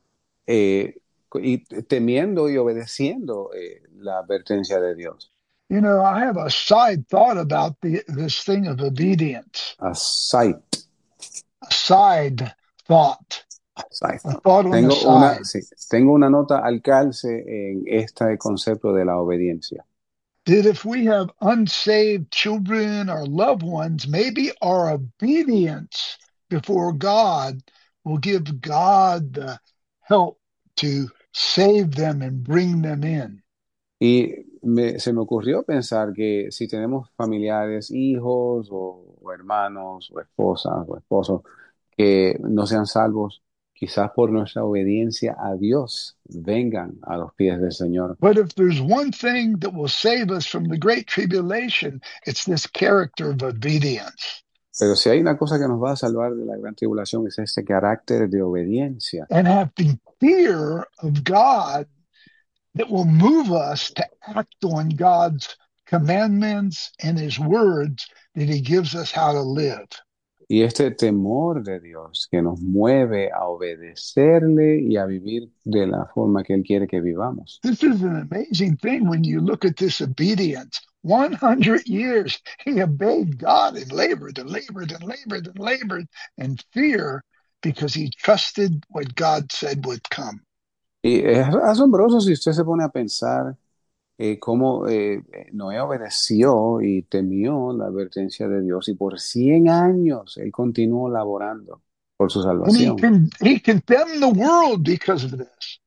y temiendo y obedeciendo la advertencia de Dios. You know, I have a side thought about this thing of obedience. A sight. A side thought. Sight. A thought on the side. Sí, tengo una nota al calce en este concepto de la obediencia. That if we have unsaved children or loved ones, maybe our obedience before God will give God the help to save them and bring them in. Y se me ocurrió pensar que si tenemos familiares, hijos o hermanos o esposas o esposos que no sean salvos, quizás por nuestra obediencia a Dios vengan a los pies del Señor. But if there's one thing that will save us from the great tribulation, it's this character of obedience. Pero si hay una cosa que nos va a salvar de la gran tribulación es este carácter de obediencia. And having fear of God that will move us to act on God's commandments and his words that he gives us how to live. Y este temor de Dios que nos mueve a obedecerle y a vivir de la forma que Él quiere que vivamos. This is an amazing thing when you look at this obedience. 100 years he obeyed God and labored and labored and labored and labored in fear because he trusted what God said would come. Y es asombroso si usted se pone a pensar cómo Noé obedeció y temió la advertencia de Dios y por 100 años él continuó laborando por su And salvación. he condemned the world because of this.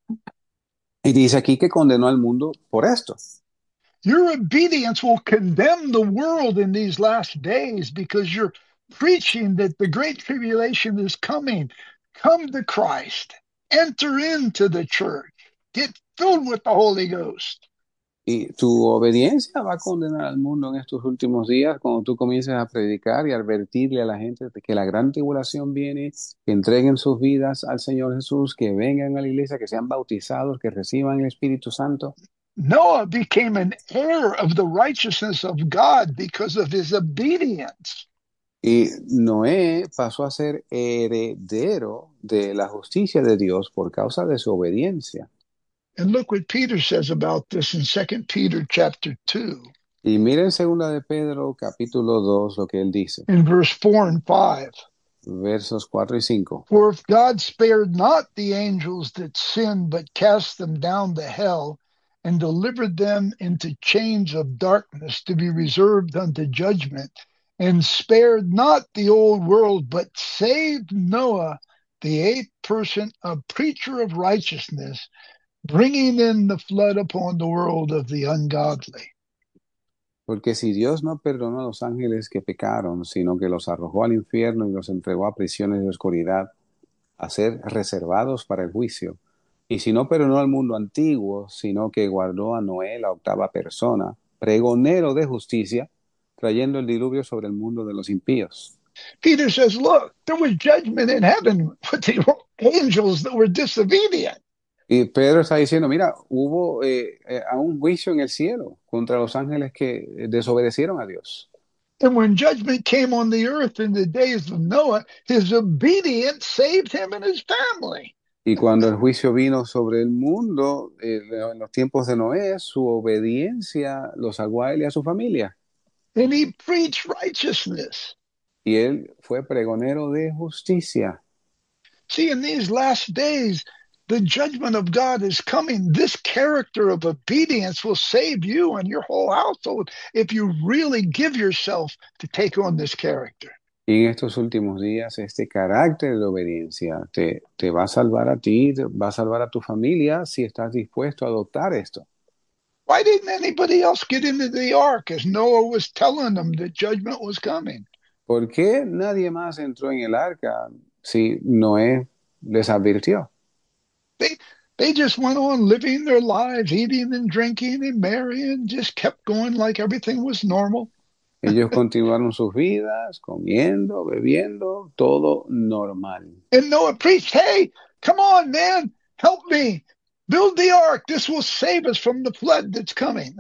Y dice aquí que condenó al mundo por esto. Your obedience will condemn the world in these last days because you're preaching that the great tribulation is coming. Come to Christ, enter into the church, get filled with the Holy Ghost. Y tu obediencia va a condenar al mundo en estos últimos días cuando tú comiences a predicar y advertirle a la gente de que la gran tribulación viene, que entreguen sus vidas al Señor Jesús, que vengan a la iglesia, que sean bautizados, que reciban el Espíritu Santo. Noah became an heir of the righteousness of God because of his obedience. Y Noé pasó a ser heredero de la justicia de Dios por causa de su obediencia. And look what Peter says about this in 2 Peter chapter 2. Y miren segunda de Pedro capítulo 2 lo que él dice, In verse 4 and 5. versos 4 y 5. For if God spared not the angels that sinned, but cast them down to hell, and delivered them into chains of darkness to be reserved unto judgment, and spared not the old world, but saved Noah, the eighth person, a preacher of righteousness, bringing in the flood upon the world of the ungodly. Porque si Dios no perdonó a los ángeles que pecaron, sino que los arrojó al infierno y los entregó a prisiones de oscuridad, a ser reservados para el juicio, y si no perdonó al mundo antiguo, sino que guardó a Noé, la octava persona, pregonero de justicia, trayendo el diluvio sobre el mundo de los impíos. Peter says, look, there was judgment in heaven with the angels that were disobedient. Y Pedro está diciendo, mira, hubo un juicio en el cielo contra los ángeles que desobedecieron a Dios. And when judgment came on the earth in the days of Noah, his obedience saved him and his family. Y cuando el juicio vino sobre el mundo, en los tiempos de Noé, su obediencia lo salvó a él y a su familia. And he preached righteousness. Y él fue pregonero de justicia. See, in these last days, the judgment of God is coming. This character of obedience will save you and your whole household if you really give yourself to take on this character. Y en estos últimos días, este carácter de obediencia te va a salvar a ti, te va a salvar a tu familia si estás dispuesto a adoptar esto. Why didn't anybody else get into the ark as Noah was telling them that judgment was coming? ¿Por qué nadie más entró en el arca si Noé les advirtió? They they just went on living their lives, eating and drinking and marrying, just kept going like everything was normal. Ellos continuaron sus vidas, comiendo, bebiendo, todo normal. And Noah preached, hey, come on, man, help me. Build the ark. This will save us from the flood that's coming.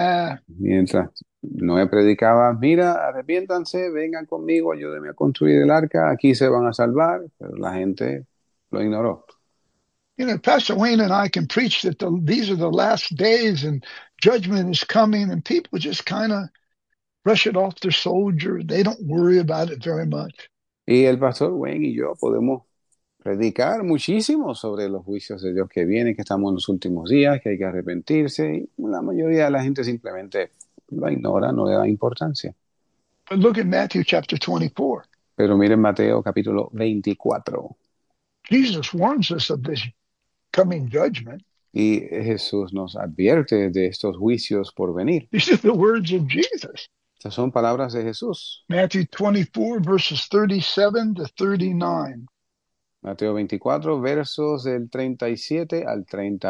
Mientras Noé predicaba, mira, arrepiéntanse, vengan conmigo, ayúdenme a construir el arca, aquí se van a salvar, pero la gente lo ignoró. You know, Pastor Wayne and I can preach that these are the last days and judgment is coming, and people just kind of brush it off their soldier. They don't worry about it very much. Y el pastor Wayne y yo podemos predicar muchísimo sobre los juicios de Dios que vienen, que estamos en los últimos días, que hay que arrepentirse, y la mayoría de la gente simplemente lo ignora, no le da importancia. But look at Matthew chapter 24. Pero miren Mateo capítulo 24. Jesus warns us of this coming judgment. Y Jesús nos advierte de estos juicios por venir. These are the words of Jesus. Estas son palabras de Jesús. Matthew 24, verses 37 to 39. Mateo 24, versos del 37 al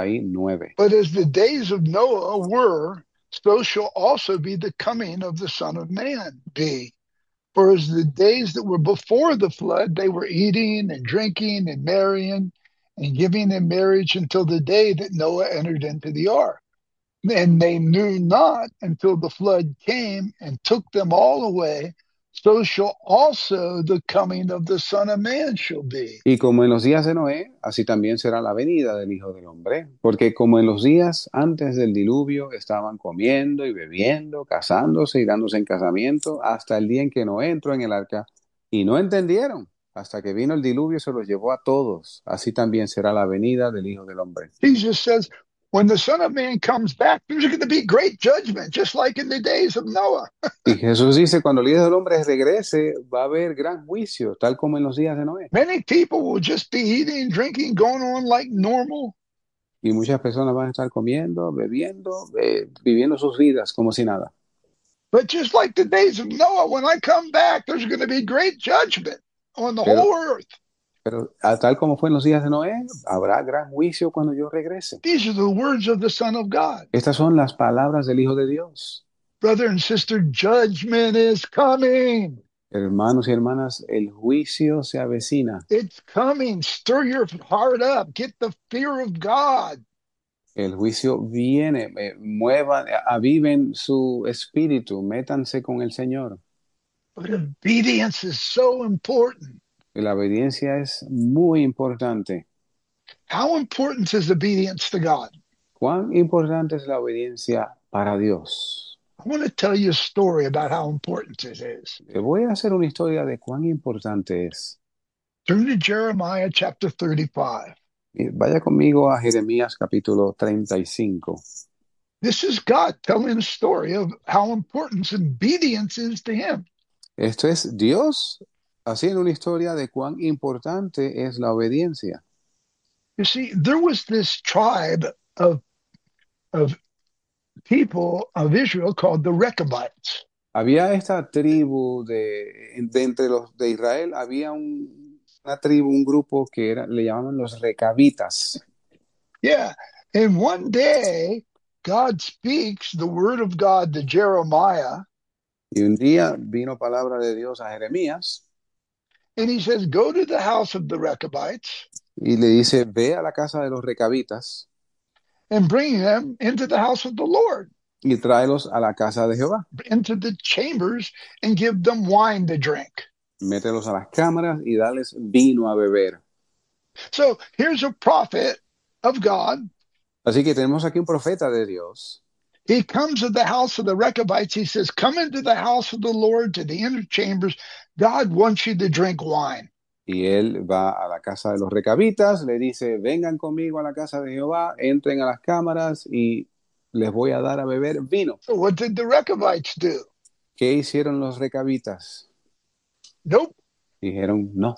39. But as the days of Noah were, so shall also be the coming of the Son of Man be. For as the days that were before the flood, they were eating and drinking and marrying and giving in marriage until the day that Noah entered into the ark. And they knew not until the flood came and took them all away. So shall also the coming of the Son of Man shall be. Y como en los días de Noé, así también será la venida del Hijo del Hombre. Porque como en los días antes del diluvio estaban comiendo y bebiendo, casándose y dándose en casamiento, hasta el día en que Noé entró en el arca, y no entendieron, hasta que vino el diluvio y se los llevó a todos. Así también será la venida del Hijo del Hombre. Jesus says, when the Son of Man comes back, there's going to be great judgment, just like in the days of Noah. Y Jesús dice, cuando el Hijo del Hombre regrese, va a haber gran juicio, tal como en los días de Noé. Many people will just be eating, drinking, going on like normal. Y muchas personas van a estar comiendo, bebiendo, viviendo sus vidas como si nada. But just like the days of Noah, when I come back, there's going to be great judgment on the whole earth. Pero tal como fue en los días de Noé, habrá gran juicio cuando yo regrese. These are the words of the Son of God. Estas son las palabras del Hijo de Dios. Brother and sister, judgment is coming. Hermanos y hermanas, el juicio se avecina. It's coming. Stir your heart up. Get the fear of God. El juicio viene. Muevan, aviven su espíritu, métanse con el Señor. But obedience is so important. La obediencia es muy importante. How important is obedience to God? ¿Cuán importante es la obediencia para Dios? I want to tell you a story about how important it is. Le voy a hacer una historia de cuán importante es. Turn to Jeremiah chapter 35. Vaya conmigo a Jeremías capítulo 35. This is God telling a story of how important obedience is to him. Esto es Dios haciendo una historia de cuán importante es la obediencia. You see, there was this tribe of people of Israel called the Rechabites. Había esta tribu de entre los de Israel, había una tribu, un grupo que le llamaban los recabitas. Yeah, and one day God speaks the word of God to Jeremiah. Y un día vino palabra de Dios a Jeremías. And he says, go to the house of the Rechabites. Y le dice, ve a la casa de los recabitas. And bring them into the house of the Lord. Y tráelos a la casa de Jehová. Into the chambers and give them wine to drink. Mételos a las cámaras y dales vino a beber. So here's a prophet of God. Así que tenemos aquí un profeta de Dios. He comes to the house of the Rechabites. He says, come into the house of the Lord, to the inner chambers. God wants you to drink wine. Y él va a la casa de los recabitas, le dice, vengan conmigo a la casa de Jehová, entren a las cámaras y les voy a dar a beber vino. So what did the Rechabites do? ¿Qué hicieron los recabitas? Nope. Dijeron no.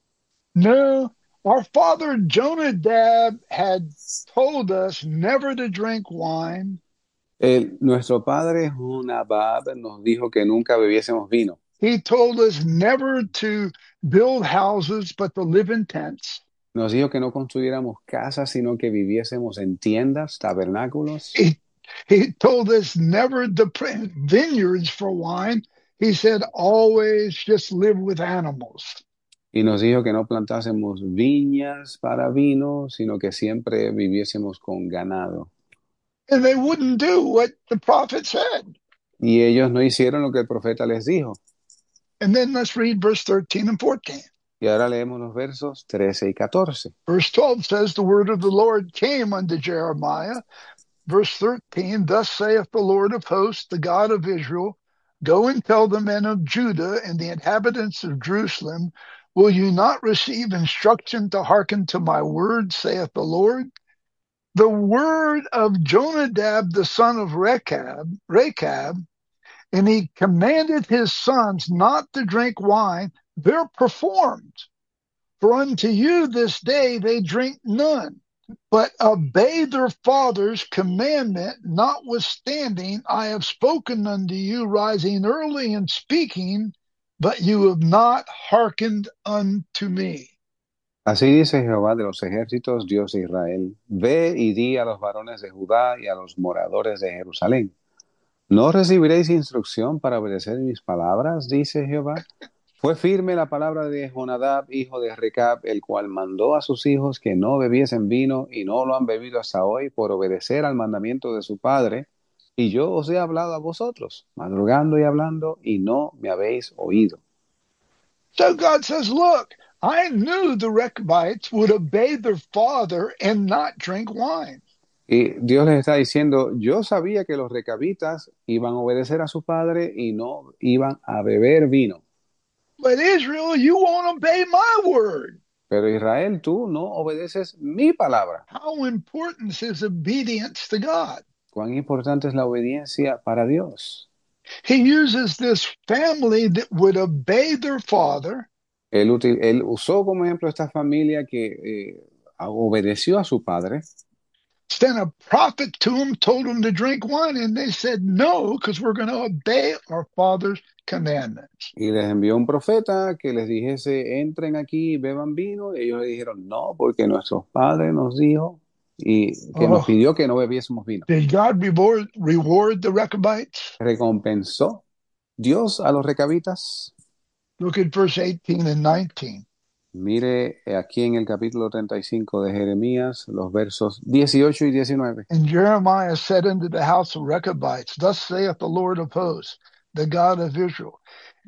No. Our father Jonadab had told us never to drink wine. Nuestro padre Jonadab nos dijo que nunca bebiésemos vino. He told us never to build houses, but to live in tents. Nos dijo que no construyéramos casas, sino que viviésemos en tiendas, tabernáculos. He, he told us never to plant vineyards for wine. He said always just live with animals. Y nos dijo que no plantásemos viñas para vino, sino que siempre viviésemos con ganado. And they wouldn't do what the prophet said. Y ellos no hicieron lo que el profeta les dijo. And then let's read verse 13 and 14. Y ahora leemos los versos 13 y 14. Verse 12 says, the word of the Lord came unto Jeremiah. Verse 13, thus saith the Lord of hosts, the God of Israel, go and tell the men of Judah and the inhabitants of Jerusalem, will you not receive instruction to hearken to my word, saith the Lord? The word of Jonadab, the son of Rechab, and he commanded his sons not to drink wine, they're performed. For unto you this day they drink none, but obey their father's commandment. Notwithstanding, I have spoken unto you, rising early and speaking, but you have not hearkened unto me. Así dice Jehová de los ejércitos, Dios de Israel: ve y di a los varones de Judá y a los moradores de Jerusalén: ¿no recibiréis instrucción para obedecer mis palabras? Dice Jehová. Fue firme la palabra de Jonadab, hijo de Recab, el cual mandó a sus hijos que no bebiesen vino, y no lo han bebido hasta hoy, por obedecer al mandamiento de su padre. Y yo os he hablado a vosotros, madrugando y hablando, y no me habéis oído. So God says, look, I knew the Rechabites would obey their father and not drink wine. Y Dios les está diciendo: yo sabía que los recabitas iban a obedecer a su padre y no iban a beber vino. But Israel, you won't obey my word. Pero Israel, tú no obedeces mi palabra. How important is obedience to God? ¿Cuán importante es la obediencia para Dios? He uses this family that would obey their father. Él usó como ejemplo esta familia que obedeció a su padre. Sent a prophet to them, told them to drink wine, and they said no, because we're going to obey our father's commandments. Y les envió un profeta que les dijese: entren aquí y beban vino. Y ellos le dijeron: no, porque nuestro padre nos dijo y que nos pidió que no bebiésemos vino. Did God reward the Rechabites? ¿Recompensó Dios a los recabitas? Look at verse 18 and 19. Mire aquí en el capítulo 35 de Jeremías, los versos 18 y 19. And Jeremiah said unto the house of Rechabites, thus saith the Lord of hosts, the God of Israel,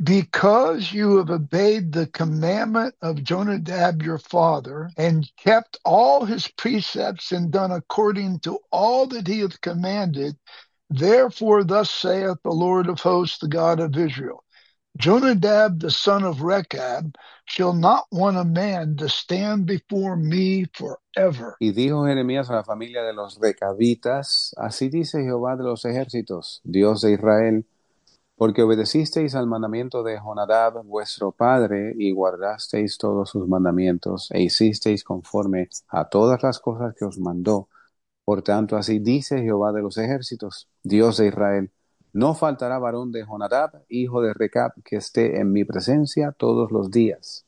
because you have obeyed the commandment of Jonadab your father, and kept all his precepts, and done according to all that he hath commanded, therefore thus saith the Lord of hosts, the God of Israel, Jonadab the son of Rechab shall not want a man to stand before me forever. Y dijo Jeremías a la familia de los recabitas: así dice Jehová de los ejércitos, Dios de Israel, porque obedecisteis al mandamiento de Jonadab vuestro padre, y guardasteis todos sus mandamientos, e hicisteis conforme a todas las cosas que os mandó. Por tanto, así dice Jehová de los ejércitos, Dios de Israel: no faltará varón de Jonadab, hijo de Recab, que esté en mi presencia todos los días.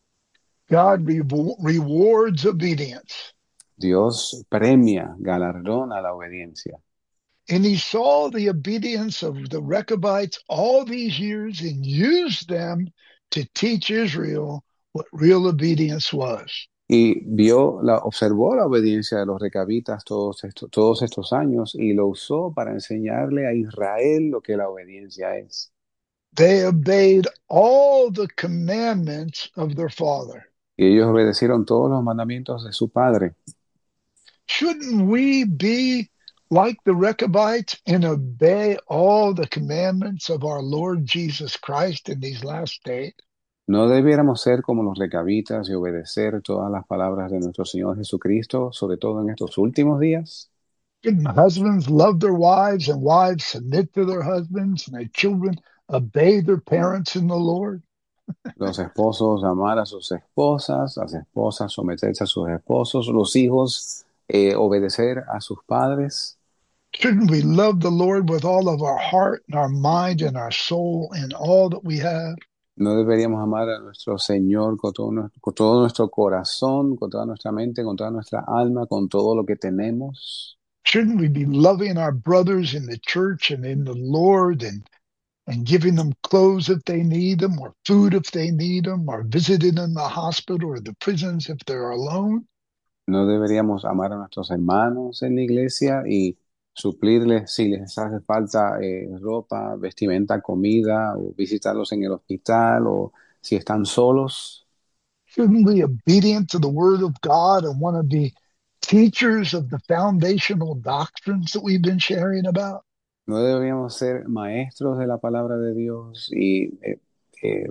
God rewards obedience. Dios premia, galardona la obediencia. And he saw the obedience of the Rechabites all these years and used them to teach Israel what real obedience was. Y observó la obediencia de los recabitas todos estos años, y lo usó para enseñarle a Israel lo que la obediencia es. They obeyed all the commandments of their father. Y ellos obedecieron todos los mandamientos de su padre. Shouldn't we be like the Rechabites and obey all the commandments of our Lord Jesus Christ in these last days? ¿No debiéramos ser como los recabitas y obedecer todas las palabras de nuestro Señor Jesucristo, sobre todo en estos últimos días? Shouldn't husbands love their wives and wives submit to their husbands and their children obey their parents in the Lord? Los esposos amar a sus esposas, las esposas someterse a sus esposos, los hijos obedecer a sus padres. Shouldn't we love the Lord with all of our heart and our mind and our soul and all that we have? No deberíamos amar a nuestro Señor con todo nuestro corazón, con toda nuestra mente, con toda nuestra alma, con todo lo que tenemos. Shouldn't we be loving our brothers in the church and in the Lord and giving them clothes if they need them, or food if they need them, or visiting in the hospital or the prisons if they're alone? No deberíamos amar a nuestros hermanos en la iglesia y suplirles si les hace falta ropa, vestimenta, comida, o visitarlos en el hospital, o si están solos. Shouldn't we be obedient to the word of God and want to be teachers of the foundational doctrines that we've been sharing about? No deberíamos ser maestros de la palabra de Dios y eh,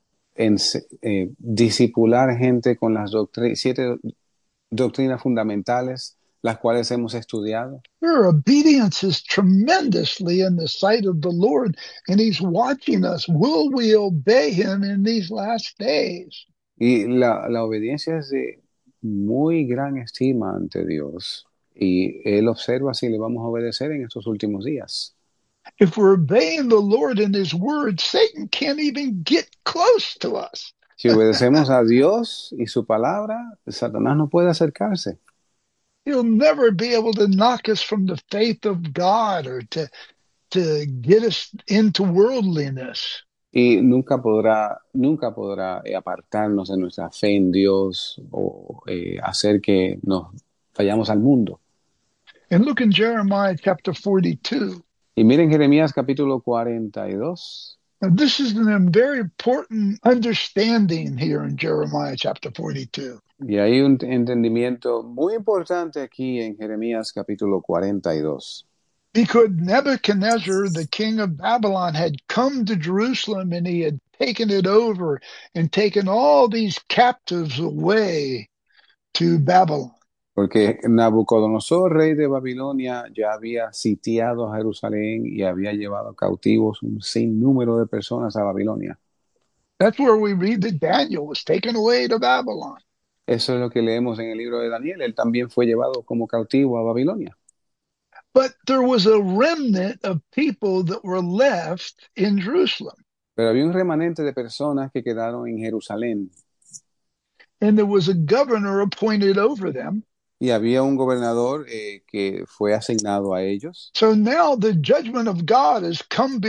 discipular gente con las 7 doctrinas fundamentales, las cuales hemos estudiado. Your obedience is tremendously in the sight of the Lord, and He's watching us. Will we obey Him in these last days? Y la obediencia es de muy gran estima ante Dios. Y Él observa si le vamos a obedecer en estos últimos días. If we're obeying the Lord in His word, Satan can't even get close to us. Si obedecemos a Dios y su palabra, Satanás no puede acercarse. He'll never be able to knock us from the faith of God or to get us into worldliness. Y nunca podrá apartarnos de nuestra fe en Dios o hacer que nos vayamos al mundo. And look in Jeremiah chapter 42. Y miren Jeremías capítulo 42. Now, this is a very important understanding here in Jeremiah chapter 42. Y hay un entendimiento muy importante aquí en Jeremías capítulo 42. Because Nebuchadnezzar, the king of Babylon, had come to Jerusalem and he had taken it over and taken all these captives away to Babylon. Porque Nabucodonosor, rey de Babilonia, ya había sitiado a Jerusalén y había llevado cautivos un sinnúmero de personas a Babilonia. That's where we read that Daniel was taken away to Babylon. Eso es lo que leemos en el libro de Daniel. Él también fue llevado como cautivo a Babilonia. But there was a remnant of people that were left in Jerusalem. Pero había un remanente de personas que quedaron en Jerusalén. And there was a governor appointed over them. Y había un gobernador que fue asignado a ellos. So now the judgment of God has come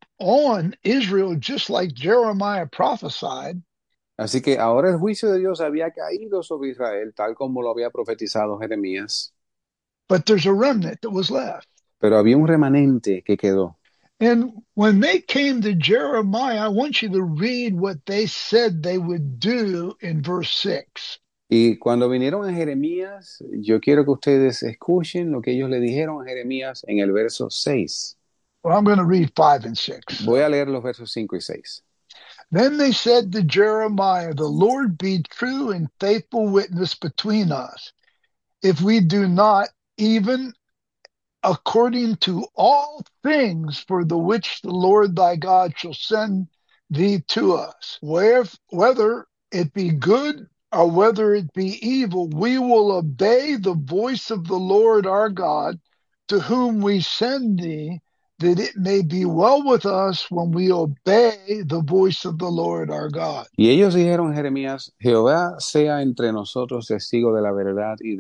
on Israel, just like Jeremiah prophesied. Así que ahora el juicio de Dios había caído sobre Israel, tal como lo había profetizado Jeremías. But there's a remnant that was left. Pero había un remanente que quedó. And when they came to Jeremiah, I want you to read what they said they would do in verse 6. Y cuando vinieron a Jeremías, yo quiero que ustedes escuchen lo que ellos le dijeron a Jeremías en el verso 6. Well, I'm going to read 5 and 6. Voy a leer los versos 5 y 6. Then they said to Jeremiah, the Lord be true and faithful witness between us, if we do not even according to all things for the which the Lord thy God shall send thee to us, whether it be good or whether it be evil, we will obey the voice of the Lord our God, to whom we send thee, that it may be well with us when we obey the voice of the Lord our God. Y ellos dijeron a Jeremías, Jehová sea entre nosotros testigo de la verdad y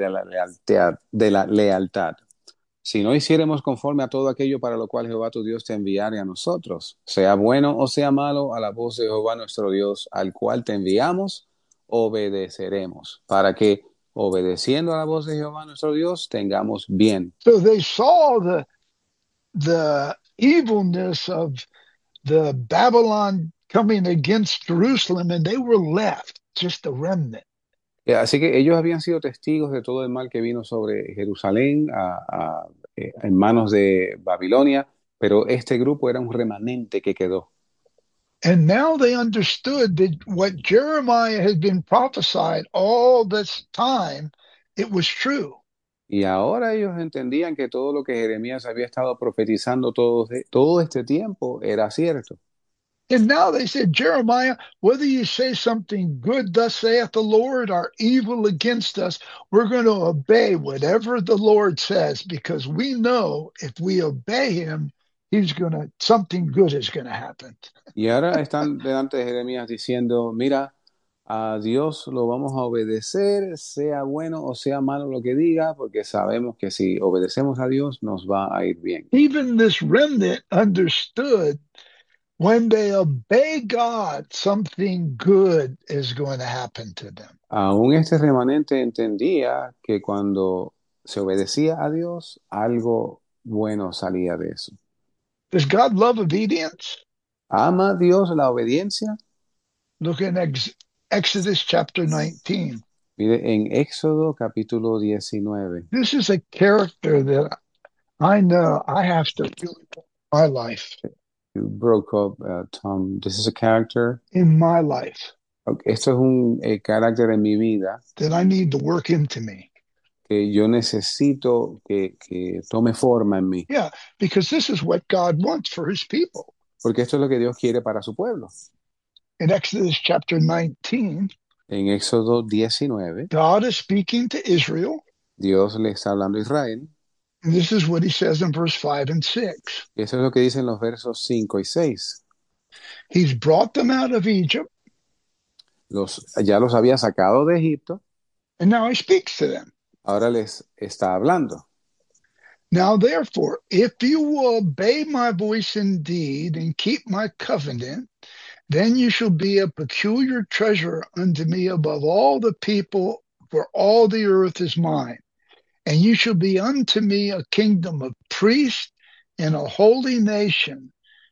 de la lealtad. Si no hiciéremos conforme a todo aquello para lo cual Jehová tu Dios te enviare a nosotros, sea bueno o sea malo, a la voz de Jehová nuestro Dios, al cual te enviamos, obedeceremos, para que, obedeciendo a la voz de Jehová nuestro Dios, tengamos bien. So they saw the evilness of the Babylon coming against Jerusalem, and they were left just a remnant. Así que ellos habían sido testigos de todo el mal que vino sobre Jerusalén en manos de Babilonia, pero este grupo era un remanente que quedó. And now they understood that what Jeremiah had been prophesied all this time, it was true. Y ahora ellos entendían que todo lo que Jeremías había estado profetizando todo este tiempo era cierto. And now they said, Jeremiah, whether you say something good, thus saith the Lord, or evil against us, we're going to obey whatever the Lord says, because we know if we obey him, something good is going to happen. Y ahora están delante de Jeremías diciendo, mira, a Dios lo vamos a obedecer, sea bueno o sea malo lo que diga, porque sabemos que si obedecemos a Dios nos va a ir bien. Even this remnant understood when they obey God, something good is going to happen to them. Aún este remanente entendía que cuando se obedecía a Dios, algo bueno salía de eso. Does God love obedience? ¿Ama Dios la obediencia? Look in Exodus chapter 19. Mire, en Éxodo capítulo 19. This is a character that I know I have to really put in my life. You broke up, Tom. This is a character. In my life. Okay, esto es un carácter en mi vida that I need to work into me. que yo necesito que tome forma en mí. Yeah, because this is what God wants for his people. Porque esto es lo que Dios quiere para su pueblo. In Exodus chapter 19, en Éxodo 19, God is speaking to Israel. Dios le está hablando a Israel. And this is what he says in verse 5 and 6. Y eso es lo que dicen los versos 5 y 6. He's brought them out of Egypt. Ya los había sacado de Egipto. And now he speaks to them. Ahora les está hablando. Now therefore, if you will obey my voice indeed and keep my covenant, then you shall be a peculiar treasure unto me above all the people, for all the earth is mine. And you shall be unto me a kingdom of priests and a holy nation.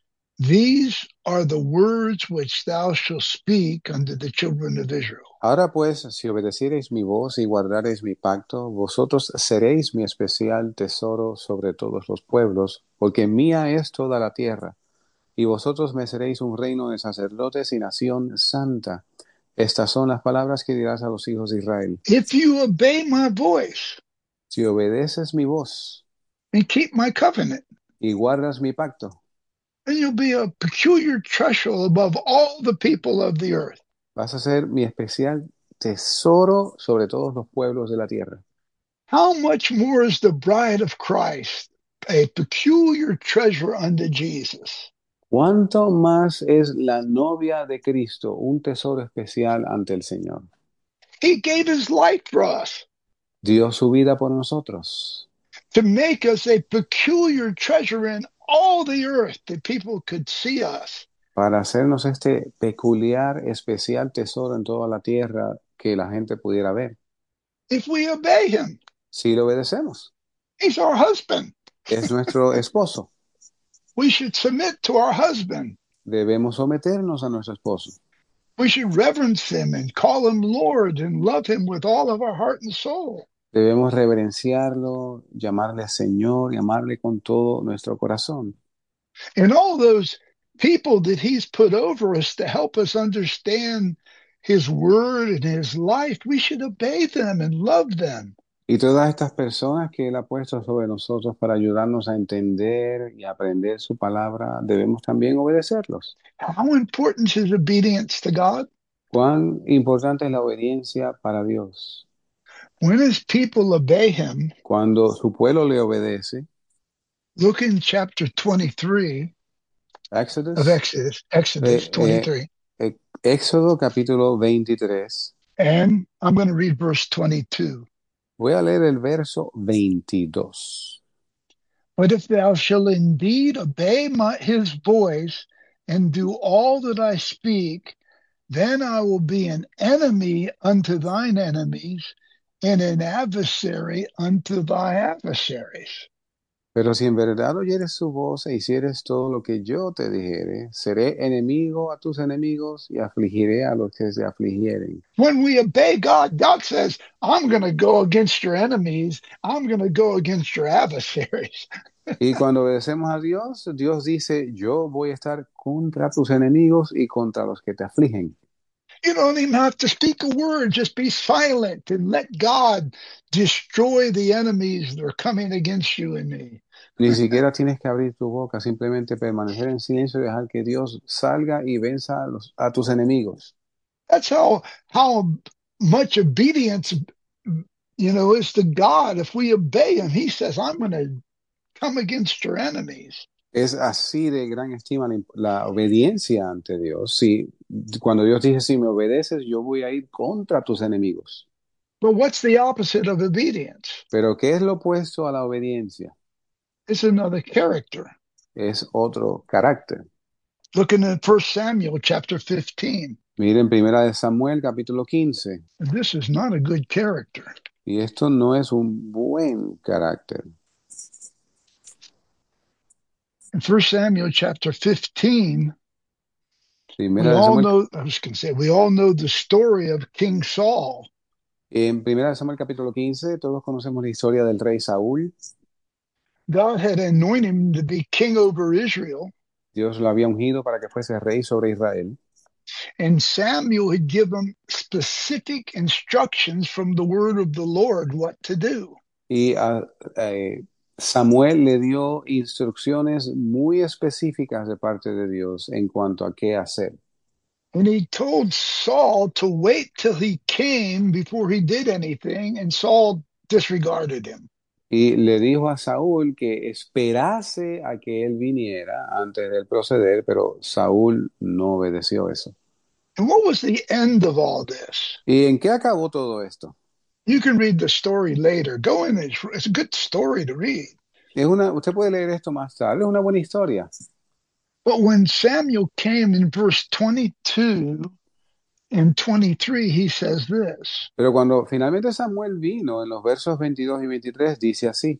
These are the words which thou shalt speak unto the children of Israel. Ahora pues, si obedeciereis mi voz y guardareis mi pacto, vosotros seréis mi especial tesoro sobre todos los pueblos, porque mía es toda la tierra. Y vosotros me seréis un reino de sacerdotes y nación santa. Estas son las palabras que dirás a los hijos de Israel. If you obey my voice, si obedeces mi voz, and keep my covenant, y guardas mi pacto, then you'll be a peculiar treasure above all the people of the earth. Vas a ser mi especial tesoro sobre todos los pueblos de la tierra. How much more is the bride of Christ a peculiar treasure unto Jesus? ¿Cuánto más es la novia de Cristo un tesoro especial ante el Señor? He gave his life for us. Dio su vida por nosotros. To make us a peculiar treasure in all the earth, that people could see us. Para hacernos este peculiar, especial tesoro en toda la tierra que la gente pudiera ver. If we obey him. Si lo obedecemos. He's our husband. Es nuestro esposo. We should submit to our husband. Debemos someternos a nuestro esposo. We should reverence him and call him Lord and love him with all of our heart and soul. Debemos reverenciarlo, llamarle Señor y amarle con todo nuestro corazón. And all those people that he's put over us to help us understand his word and his life, we should obey them and love them. Y todas estas personas que él ha puesto sobre nosotros para ayudarnos a entender y aprender su palabra, debemos también obedecerlos. How important is obedience to God? ¿Cuán importante es la obediencia para Dios? When his people obey him, cuando su pueblo le obedece, look in chapter 23 Exodus, of Exodus 23. Éxodo capítulo 23. And I'm going to read verse 22. Voy a leer el verso 22. But if thou shalt indeed obey his voice and do all that I speak, then I will be an enemy unto thine enemies and an adversary unto thy adversaries. Pero si en verdad oyeres su voz e hicieres todo lo que yo te dijere, seré enemigo a tus enemigos y afligiré a los que se afligieren. When we obey God, God says, I'm going to go against your enemies. I'm going to go against your adversaries. Y cuando obedecemos a Dios, Dios dice, yo voy a estar contra tus enemigos y contra los que te afligen. You don't even have to speak a word. Just be silent and let God destroy the enemies that are coming against you and me. Ni siquiera tienes que abrir tu boca, simplemente permanecer en silencio y dejar que Dios salga y venza a tus enemigos. That's how much obedience, is to God. If we obey him, he says, I'm going to come against your enemies. Es así de gran estima la obediencia ante Dios. Si, cuando Dios dice, si me obedeces, yo voy a ir contra tus enemigos. But what's the opposite of obedience? Pero ¿qué es lo opuesto a la obediencia? It's another character. Es otro carácter. Looking at 1 Samuel chapter 15. Miren, primera de Samuel, capítulo 15. This is not a good character. Y esto no es un buen carácter. In 1 Samuel chapter 15, we Primera de all Samuel, know, I was going to say, we all know the story of King Saul. en primera de Samuel, capítulo 15, todos conocemos la historia del rey Saúl. God had anointed him to be king over Israel, Dios lo había ungido para que fuese rey sobre Israel. and Samuel had given specific instructions from the word of the Lord what to do. Y Samuel le dio instrucciones muy específicas de parte de Dios en cuanto a qué hacer. And he told Saul to wait till he came before he did anything, and Saul disregarded him. Y le dijo a Saúl que esperase a que él viniera antes de él proceder, pero Saúl no obedeció eso. And what was the end of all this? ¿Y en qué acabó todo esto? You can read the story later. Go in, it's a good story to read. Usted puede leer esto más tarde, es una buena historia. But when Samuel came in verse 22 and 23, he says this. Pero cuando finalmente Samuel vino, en los versos 22 y 23, dice así.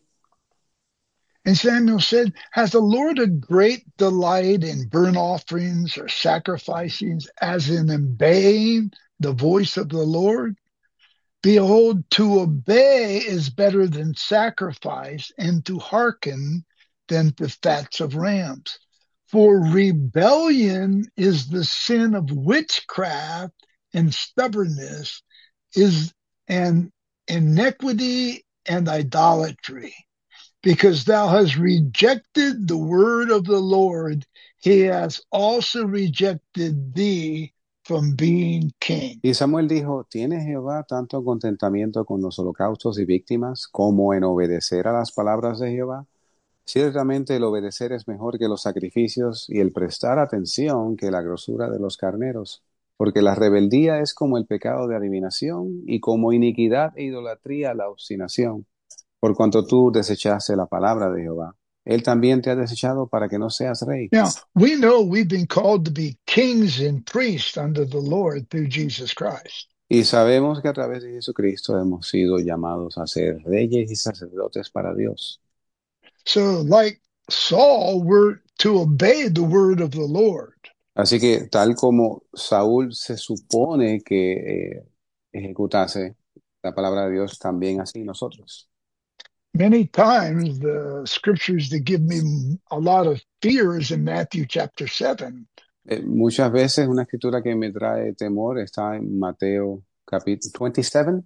And Samuel said, has the Lord a great delight in burnt offerings or sacrifices, as in obeying the voice of the Lord? Behold, to obey is better than sacrifice, and to hearken than the fats of rams. For rebellion is the sin of witchcraft, and stubbornness is an iniquity and idolatry. Because thou hast rejected the word of the Lord, he has also rejected thee from being king. Y Samuel dijo, ¿tiene Jehová tanto contentamiento con los holocaustos y víctimas como en obedecer a las palabras de Jehová? Ciertamente el obedecer es mejor que los sacrificios y el prestar atención que la grosura de los carneros, porque la rebeldía es como el pecado de adivinación y como iniquidad e idolatría la obstinación. Por cuanto tú desechaste la palabra de Jehová, él también te ha desechado para que no seas rey. Now, we know we've been called to be kings and priests under the Lord through Jesus Christ. Y sabemos que a través de Jesucristo hemos sido llamados a ser reyes y sacerdotes para Dios. So, like Saul, we're to obey the word of the Lord. Así que tal como Saúl se supone que ejecutase la palabra de Dios, también así nosotros. Many times, the scriptures that give me a lot of fear is in Matthew chapter 7. Muchas veces una escritura que me trae temor está en Mateo capítulo 27.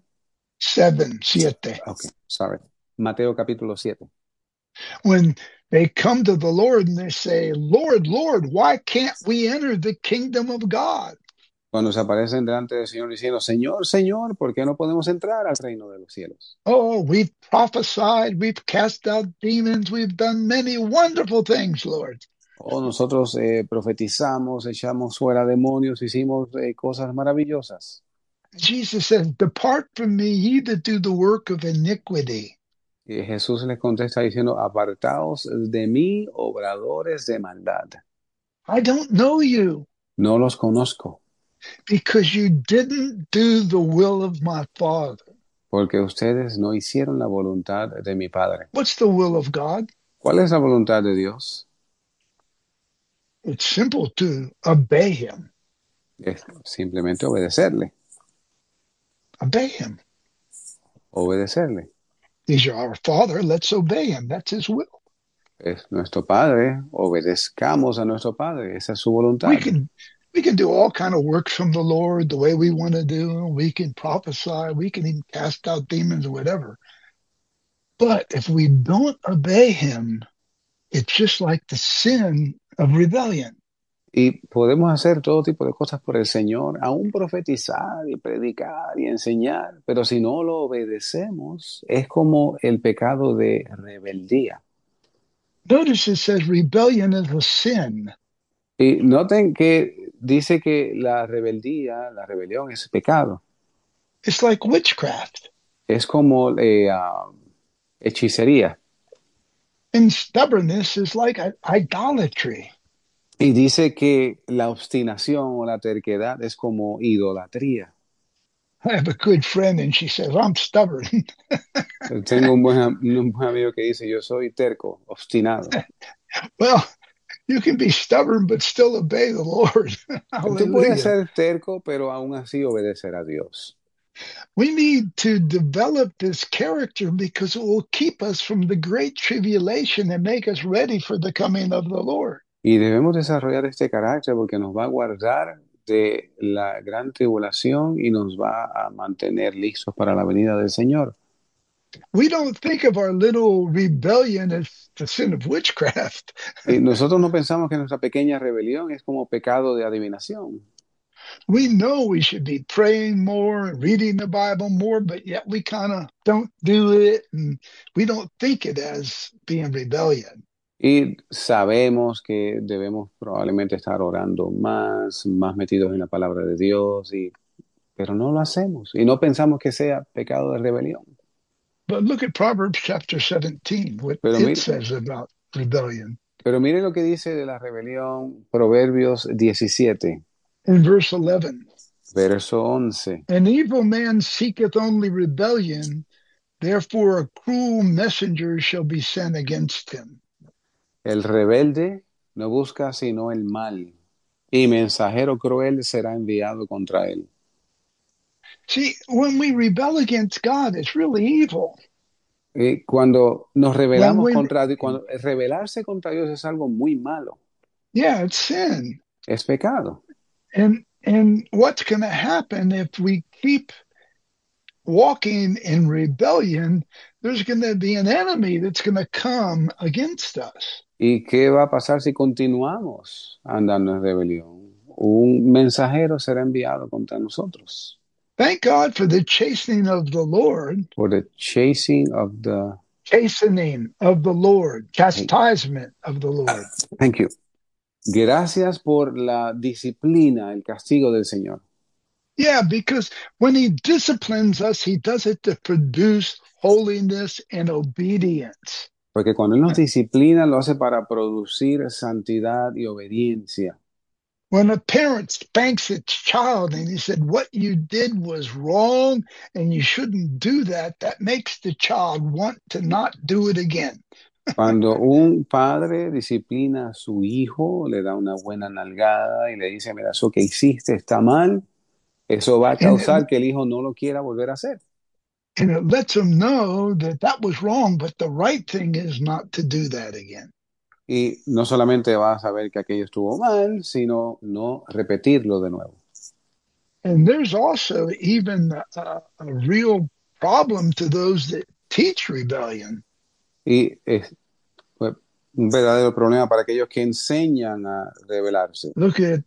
7. Okay, sorry. Mateo capítulo 7. When they come to the Lord and they say, Lord, Lord, why can't we enter the kingdom of God? Cuando se aparecen delante del Señor diciendo, Señor, Señor, ¿por qué no podemos entrar al reino de los cielos? Oh, we've prophesied, we've cast out demons, we've done many wonderful things, Lord. O nosotros profetizamos, echamos fuera demonios, hicimos cosas maravillosas. Jesus says, depart from me, ye that do the work of iniquity. Y Jesús les contesta diciendo, apartaos de mí, obradores de maldad. I don't know you No los conozco, because you didn't do the will of my Father. porque ustedes no hicieron la voluntad de mi Padre. What's the will of God? ¿Cuál es la voluntad de Dios? It's simple to obey him. Es simplemente obedecerle, Obey him. obedecerle. He's our Father, let's obey him. That's his will. Es nuestro Padre, obedezcamos a nuestro Padre, esa es su voluntad. We can do all kind of works from the Lord the way we want to do. We can prophesy. We can even cast out demons or whatever. But if we don't obey him, it's just like the sin of rebellion. Y podemos hacer todo tipo de cosas por el Señor, aún profetizar y predicar y enseñar, pero si no lo obedecemos, es como el pecado de rebeldía. Notice it says rebellion is a sin. Y noten que dice que la rebeldía, la rebelión es pecado. It's like witchcraft. Es como hechicería. And stubbornness is like idolatry. Y dice que la obstinación o la terquedad es como idolatría. I have a good friend and she says, I'm stubborn. Tengo un buen amigo que dice, yo soy terco, obstinado. Well, you can be stubborn but still obey the Lord. Tú puedes Hallelujah. ser terco, pero aún así obedecer a Dios. We need to develop this character because it will keep us from the great tribulation and make us ready for the coming of the Lord. Y debemos desarrollar este carácter porque nos va a guardar de la gran tribulación y nos va a mantener listos para la venida del Señor. We don't think of our little rebellion as the sin of witchcraft. Y nosotros no pensamos que nuestra pequeña rebelión es como pecado de adivinación. We know we should be praying more and reading the Bible more, but yet we kind of don't do it and we don't think it as being rebellion. Y sabemos que debemos probablemente estar orando más metidos en la palabra de Dios, pero no lo hacemos. Y no pensamos que sea pecado de rebelión. But look at Proverbs chapter 17, what Pero it mire, says about rebellion. pero mire lo que dice de la rebelión, Proverbios 17, In verse 11, verso 11. an evil man seeketh only rebellion, therefore a cruel messenger shall be sent against him. El rebelde no busca sino el mal, y mensajero cruel será enviado contra él. See, when we rebel against God, it's really evil. Y cuando nos When rebelamos we, contra Dios, cuando rebelarse contra Dios es algo muy malo, yeah, it's sin. es pecado. And what's going to happen if we keep walking in rebellion? There's going to be an enemy that's going to come against us. ¿Y qué va a pasar si continuamos andando en rebelión? Un mensajero será enviado contra nosotros. Thank God for the chastening of the Lord. For the chasing of the... Chastening of the Lord. Chastisement of the Lord. Thank you. Gracias por la disciplina, el castigo del Señor. Yeah, because when he disciplines us, he does it to produce holiness and obedience. Porque cuando Él nos disciplina, lo hace para producir santidad y obediencia. When a parent spanks its child and he said, what you did was wrong and you shouldn't do that, that makes the child want to not do it again. Cuando un padre disciplina a su hijo, le da una buena nalgada y le dice, mira, eso que hiciste está mal, eso va a causar que el hijo no lo quiera volver a hacer. And it lets him know that that was wrong, but the right thing is not to do that again. Y no solamente va a saber que aquello estuvo mal, sino no repetirlo de nuevo. And there's also even a real problem to those that teach rebellion. Y es un verdadero problema para aquellos que enseñan a rebelarse. Look at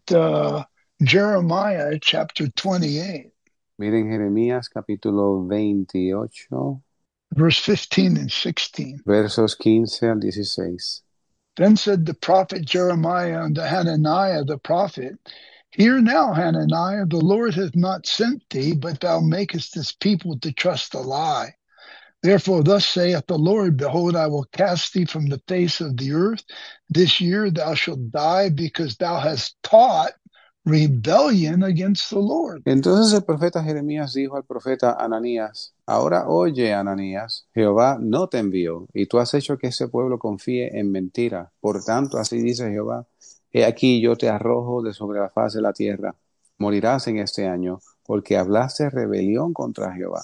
Jeremiah chapter 28. Miren Jeremías capítulo 28, verse 15 and 16. versos 15 al 16. Then said the prophet Jeremiah unto Hananiah the prophet, Hear now, Hananiah, the Lord hath not sent thee, but thou makest this people to trust a lie. Therefore thus saith the Lord, Behold, I will cast thee from the face of the earth. This year thou shalt die, because thou hast taught rebellion against the Lord. Entonces el profeta Jeremías dijo al profeta Ananías, ahora oye, Ananías, Jehová no te envió, y tú has hecho que ese pueblo confíe en mentira. Por tanto, así dice Jehová, he aquí yo te arrojo de sobre la faz de la tierra, morirás en este año, porque hablaste rebelión contra Jehová.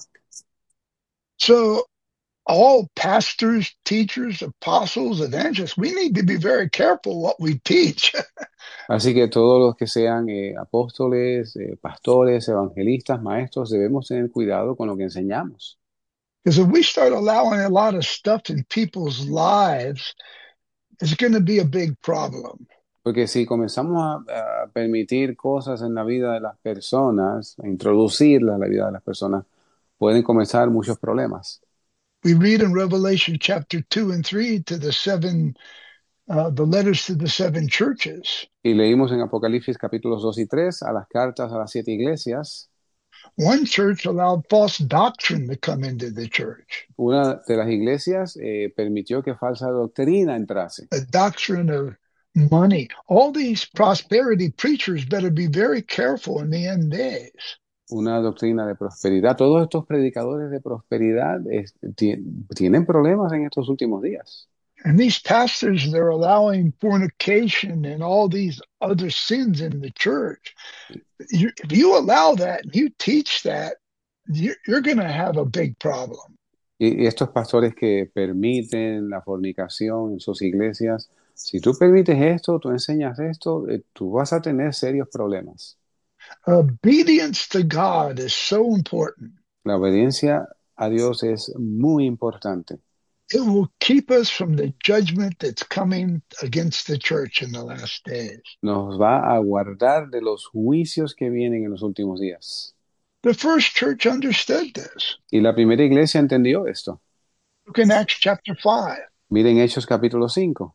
So all pastors, teachers, apostles, evangelists, we need to be very careful what we teach. Así que todos los que sean apóstoles, pastores, evangelistas, maestros, debemos tener cuidado con lo que enseñamos. Because if we start allowing a lot of stuff in people's lives it's going to be a big problem. Porque si comenzamos a permitir cosas en la vida de las personas, a introducirlas en la vida de las personas, pueden comenzar muchos problemas. We read in Revelation chapter 2 and 3 to the letters to the seven churches. Y leímos en Apocalipsis capítulos 2 y 3 a las cartas a las 7 iglesias. One church allowed false doctrine to come into the church, Una de las iglesias permitió que falsa doctrina entrase. a doctrine of money. All these prosperity preachers better be very careful in the end days. Una doctrina de prosperidad. Todos estos predicadores de prosperidad tienen problemas en estos últimos días. And these pastors, they're allowing fornication and all these other sins in the church. If you allow that and you teach that, you're going to have a big problem. Y estos pastores que permiten la fornicación en sus iglesias, si tú permites esto, tú enseñas esto, tú vas a tener serios problemas. Obedience to God is so important. La obediencia a Dios es muy importante. It will keep us from the judgment that's coming against the church in the last days. Nos va a guardar de los juicios que vienen en los últimos días. The first church understood this. Y la primera iglesia entendió esto. Look in Acts chapter 5. Miren Hechos capítulo 5.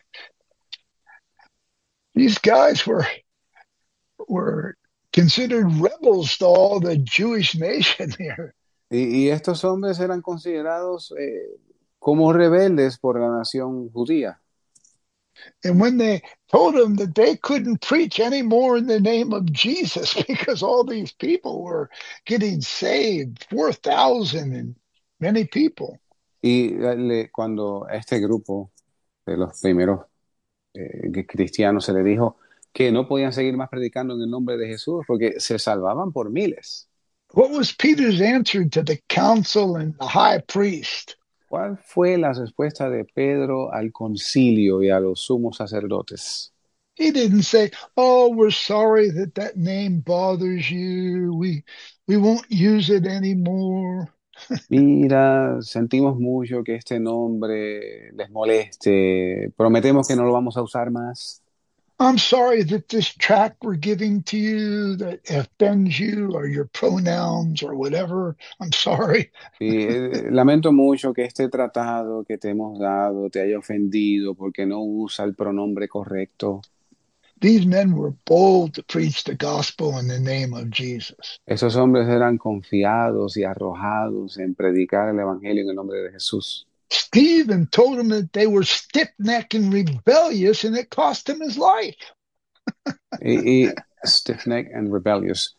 These guys were considered rebels to all the Jewish nation here. Y estos hombres eran considerados como rebeldes por la nación judía. And when they told them that they couldn't preach anymore in the name of Jesus because all these people were getting saved, 4,000 and many people. Y cuando a este grupo de los primeros cristianos se le dijo que no podían seguir más predicando en el nombre de Jesús porque se salvaban por miles. What was Peter's answer to the council and the high priest? ¿Cuál fue la respuesta de Pedro al concilio y a los sumos sacerdotes? He didn't say, "Oh, we're sorry that name bothers you. We won't use it anymore." Mira, sentimos mucho que este nombre les moleste. Prometemos que no lo vamos a usar más. I'm sorry that this tract we're giving to you that offends you or your pronouns or whatever. I'm sorry. Y, lamento mucho que este tratado que te hemos dado te haya ofendido porque no usa el pronombre correcto. These men were bold to preach the gospel in the name of Jesus. Esos hombres eran confiados y arrojados en predicar el evangelio en el nombre de Jesús. Stephen told them that they were stiff-necked and rebellious, and it cost him his life. Stiff-necked and rebellious.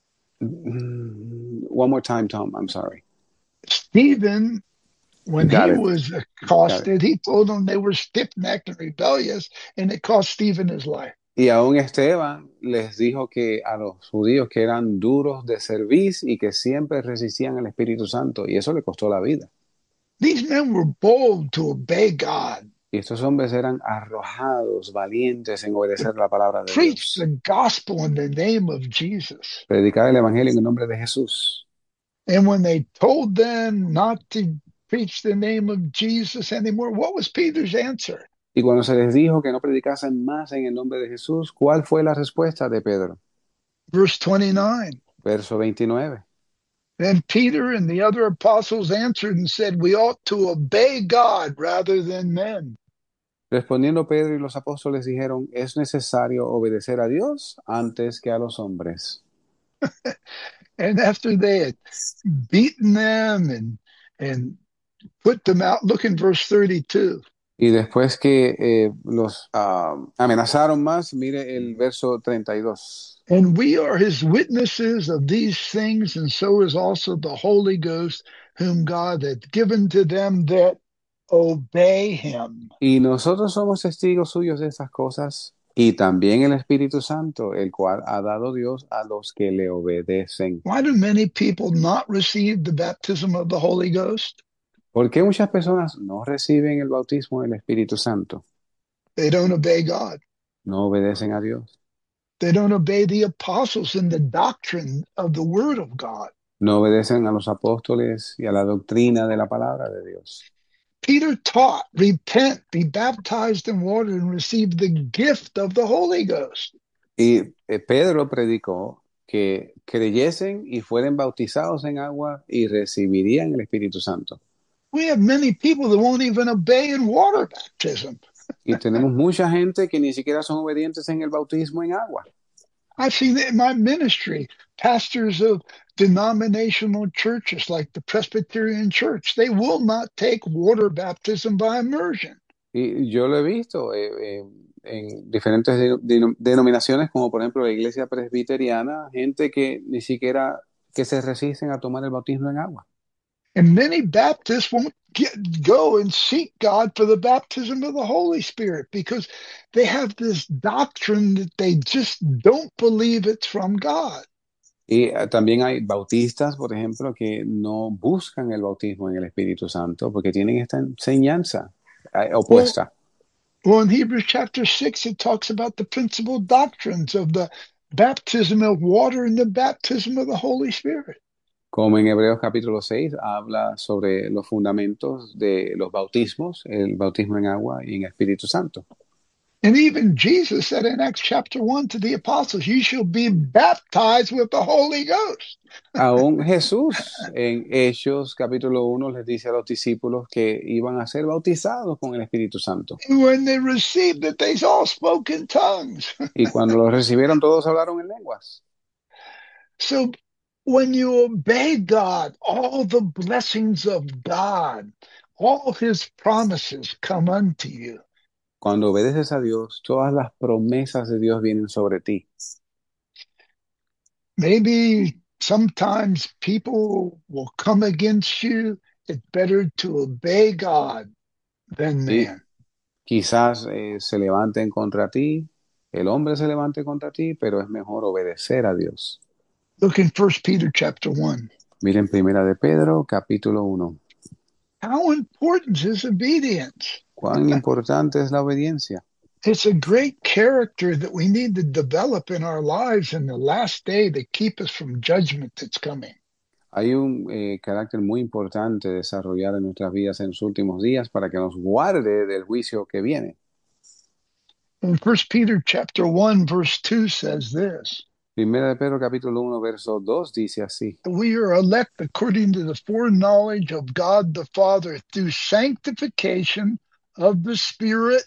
One more time, Tom. I'm sorry. Stephen, when he it. was accosted, he told them they were stiff-necked and rebellious, and it cost Stephen his life. Y aún Esteban les dijo que a los judíos que eran duros de cerviz y que siempre resistían al Espíritu Santo, y eso le costó la vida. These men were bold to obey God. Y estos hombres eran arrojados, valientes en obedecer la palabra de Preach Dios. the gospel in the name of Jesus. Predicar el evangelio en el nombre de Jesús. And when they told them not to preach the name of Jesus anymore, what was Peter's answer? Y cuando se les dijo que no predicasen más en el nombre de Jesús, ¿cuál fue la respuesta de Pedro? Verse 29. Verso 29. Then Peter and the other apostles answered and said, "We ought to obey God rather than men." Respondiendo Pedro y los apóstoles dijeron, es necesario obedecer a Dios antes que a los hombres. And after they had beaten them and put them out, look in verse 32. Y después que los amenazaron más, mire el verso 32. And we are his witnesses of these things, and so is also the Holy Ghost, whom God hath given to them that obey him. Y nosotros somos testigos suyos de estas cosas, y también el Espíritu Santo, el cual ha dado Dios a los que le obedecen. Why do many people not receive the baptism of the Holy Ghost? ¿Por qué muchas personas no reciben el bautismo del Espíritu Santo? They don't obey God. No obedecen a Dios. They don't obey the apostles in the doctrine of the Word of God. No obedecen a los apóstoles y a la doctrina de la palabra de Dios. Peter taught, repent, be baptized in water, and receive the gift of the Holy Ghost. Y Pedro predicó que creyesen y fueren bautizados en agua y recibirían el Espíritu Santo. We have many people that won't even obey in water baptism. Y tenemos mucha gente que ni siquiera son obedientes en el bautismo en agua. I've seen it in my ministry, pastors of denominational churches like the Presbyterian Church, they will not take water baptism by immersion. Y yo lo he visto en diferentes denominaciones, como por ejemplo la iglesia presbiteriana, gente que ni siquiera que se resisten a tomar el bautismo en agua. And many Baptists won't go and seek God for the baptism of the Holy Spirit because they have this doctrine that they just don't believe it's from God. Y también hay bautistas, por ejemplo, que no buscan el bautismo en el Espíritu Santo porque tienen esta enseñanza opuesta. Well, in Hebrews chapter 6, it talks about the principal doctrines of the baptism of water and the baptism of the Holy Spirit. Como en Hebreos capítulo 6 habla sobre los fundamentos de los bautismos, el bautismo en agua y en Espíritu Santo. And even Jesus said in Acts chapter 1 to the apostles, you shall be baptized with the Holy Ghost. Aún Jesús en Hechos capítulo 1 les dice a los discípulos que iban a ser bautizados con el Espíritu Santo. And when they received it, they all spoke in tongues. Y cuando lo recibieron todos hablaron en lenguas. So when you obey God, all the blessings of God, all his promises come unto you. Cuando obedeces a Dios, todas las promesas de Dios vienen sobre ti. Maybe sometimes people will come against you. It's better to obey God than Y man. quizás se levanten contra ti, el hombre se levante contra ti, pero es mejor obedecer a Dios. Look in 1 Peter chapter 1. Miren Primera de Pedro, capítulo 1. How important is obedience? ¿Cuán importante es la obediencia? It's a great character that we need to develop in our lives in the last day to keep us from judgment that's coming. Hay un carácter muy importante desarrollar en nuestras vidas en los últimos días para que nos guarde del juicio que viene. In 1 Peter chapter 1, verse 2 says this. Primera de Pedro, capítulo 1, verso 2 dice así. We are elect according to the foreknowledge of God the Father through sanctification of the Spirit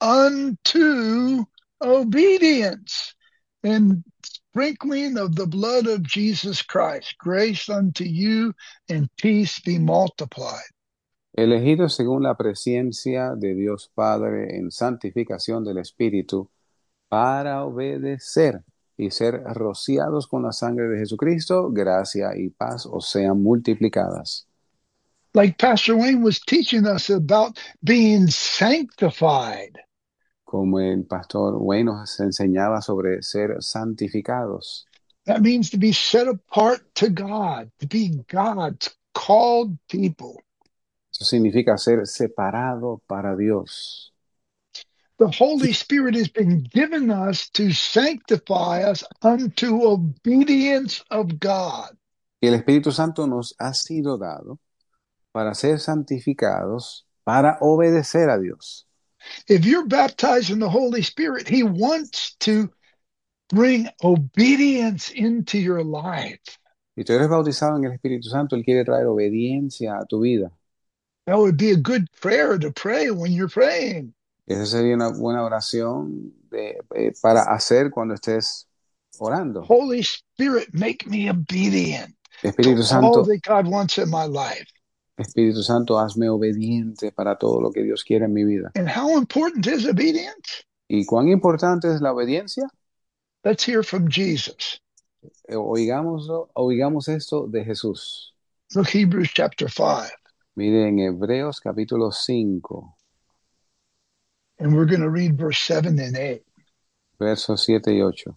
unto obedience and sprinkling of the blood of Jesus Christ. Grace unto you and peace be multiplied. Elegidos según la presencia de Dios Padre en santificación del Espíritu para obedecer y ser rociados con la sangre de Jesucristo, gracia y paz os sean multiplicadas. Like Pastor Wayne was teaching us about being sanctified. Como el pastor Wayne nos enseñaba sobre ser santificados. That means to be set apart to God, to be God's called people. Eso significa ser separado para Dios. The Holy Spirit has been given us to sanctify us unto obedience of God. Y el Espíritu Santo nos ha sido dado para ser santificados, para obedecer a Dios. If you're baptized in the Holy Spirit, He wants to bring obedience into your life. Si tú eres bautizado en el Espíritu Santo, Él quiere traer obediencia a tu vida. That would be a good prayer to pray when you're praying. Esa sería una buena oración para hacer cuando estés orando. Holy Spirit, make me obedient Espíritu to all Santo, that God wants in my life. Espíritu Santo, hazme obediente para todo lo que Dios quiere en mi vida. And how important is obedience? ¿Y cuán importante es la obediencia? Let's hear from Jesus. Oigamos esto de Jesús. Look, Hebrews chapter 5. Miren Hebreos capítulo 5, And we're going to read verse 7 and 8. versos 7 y 8.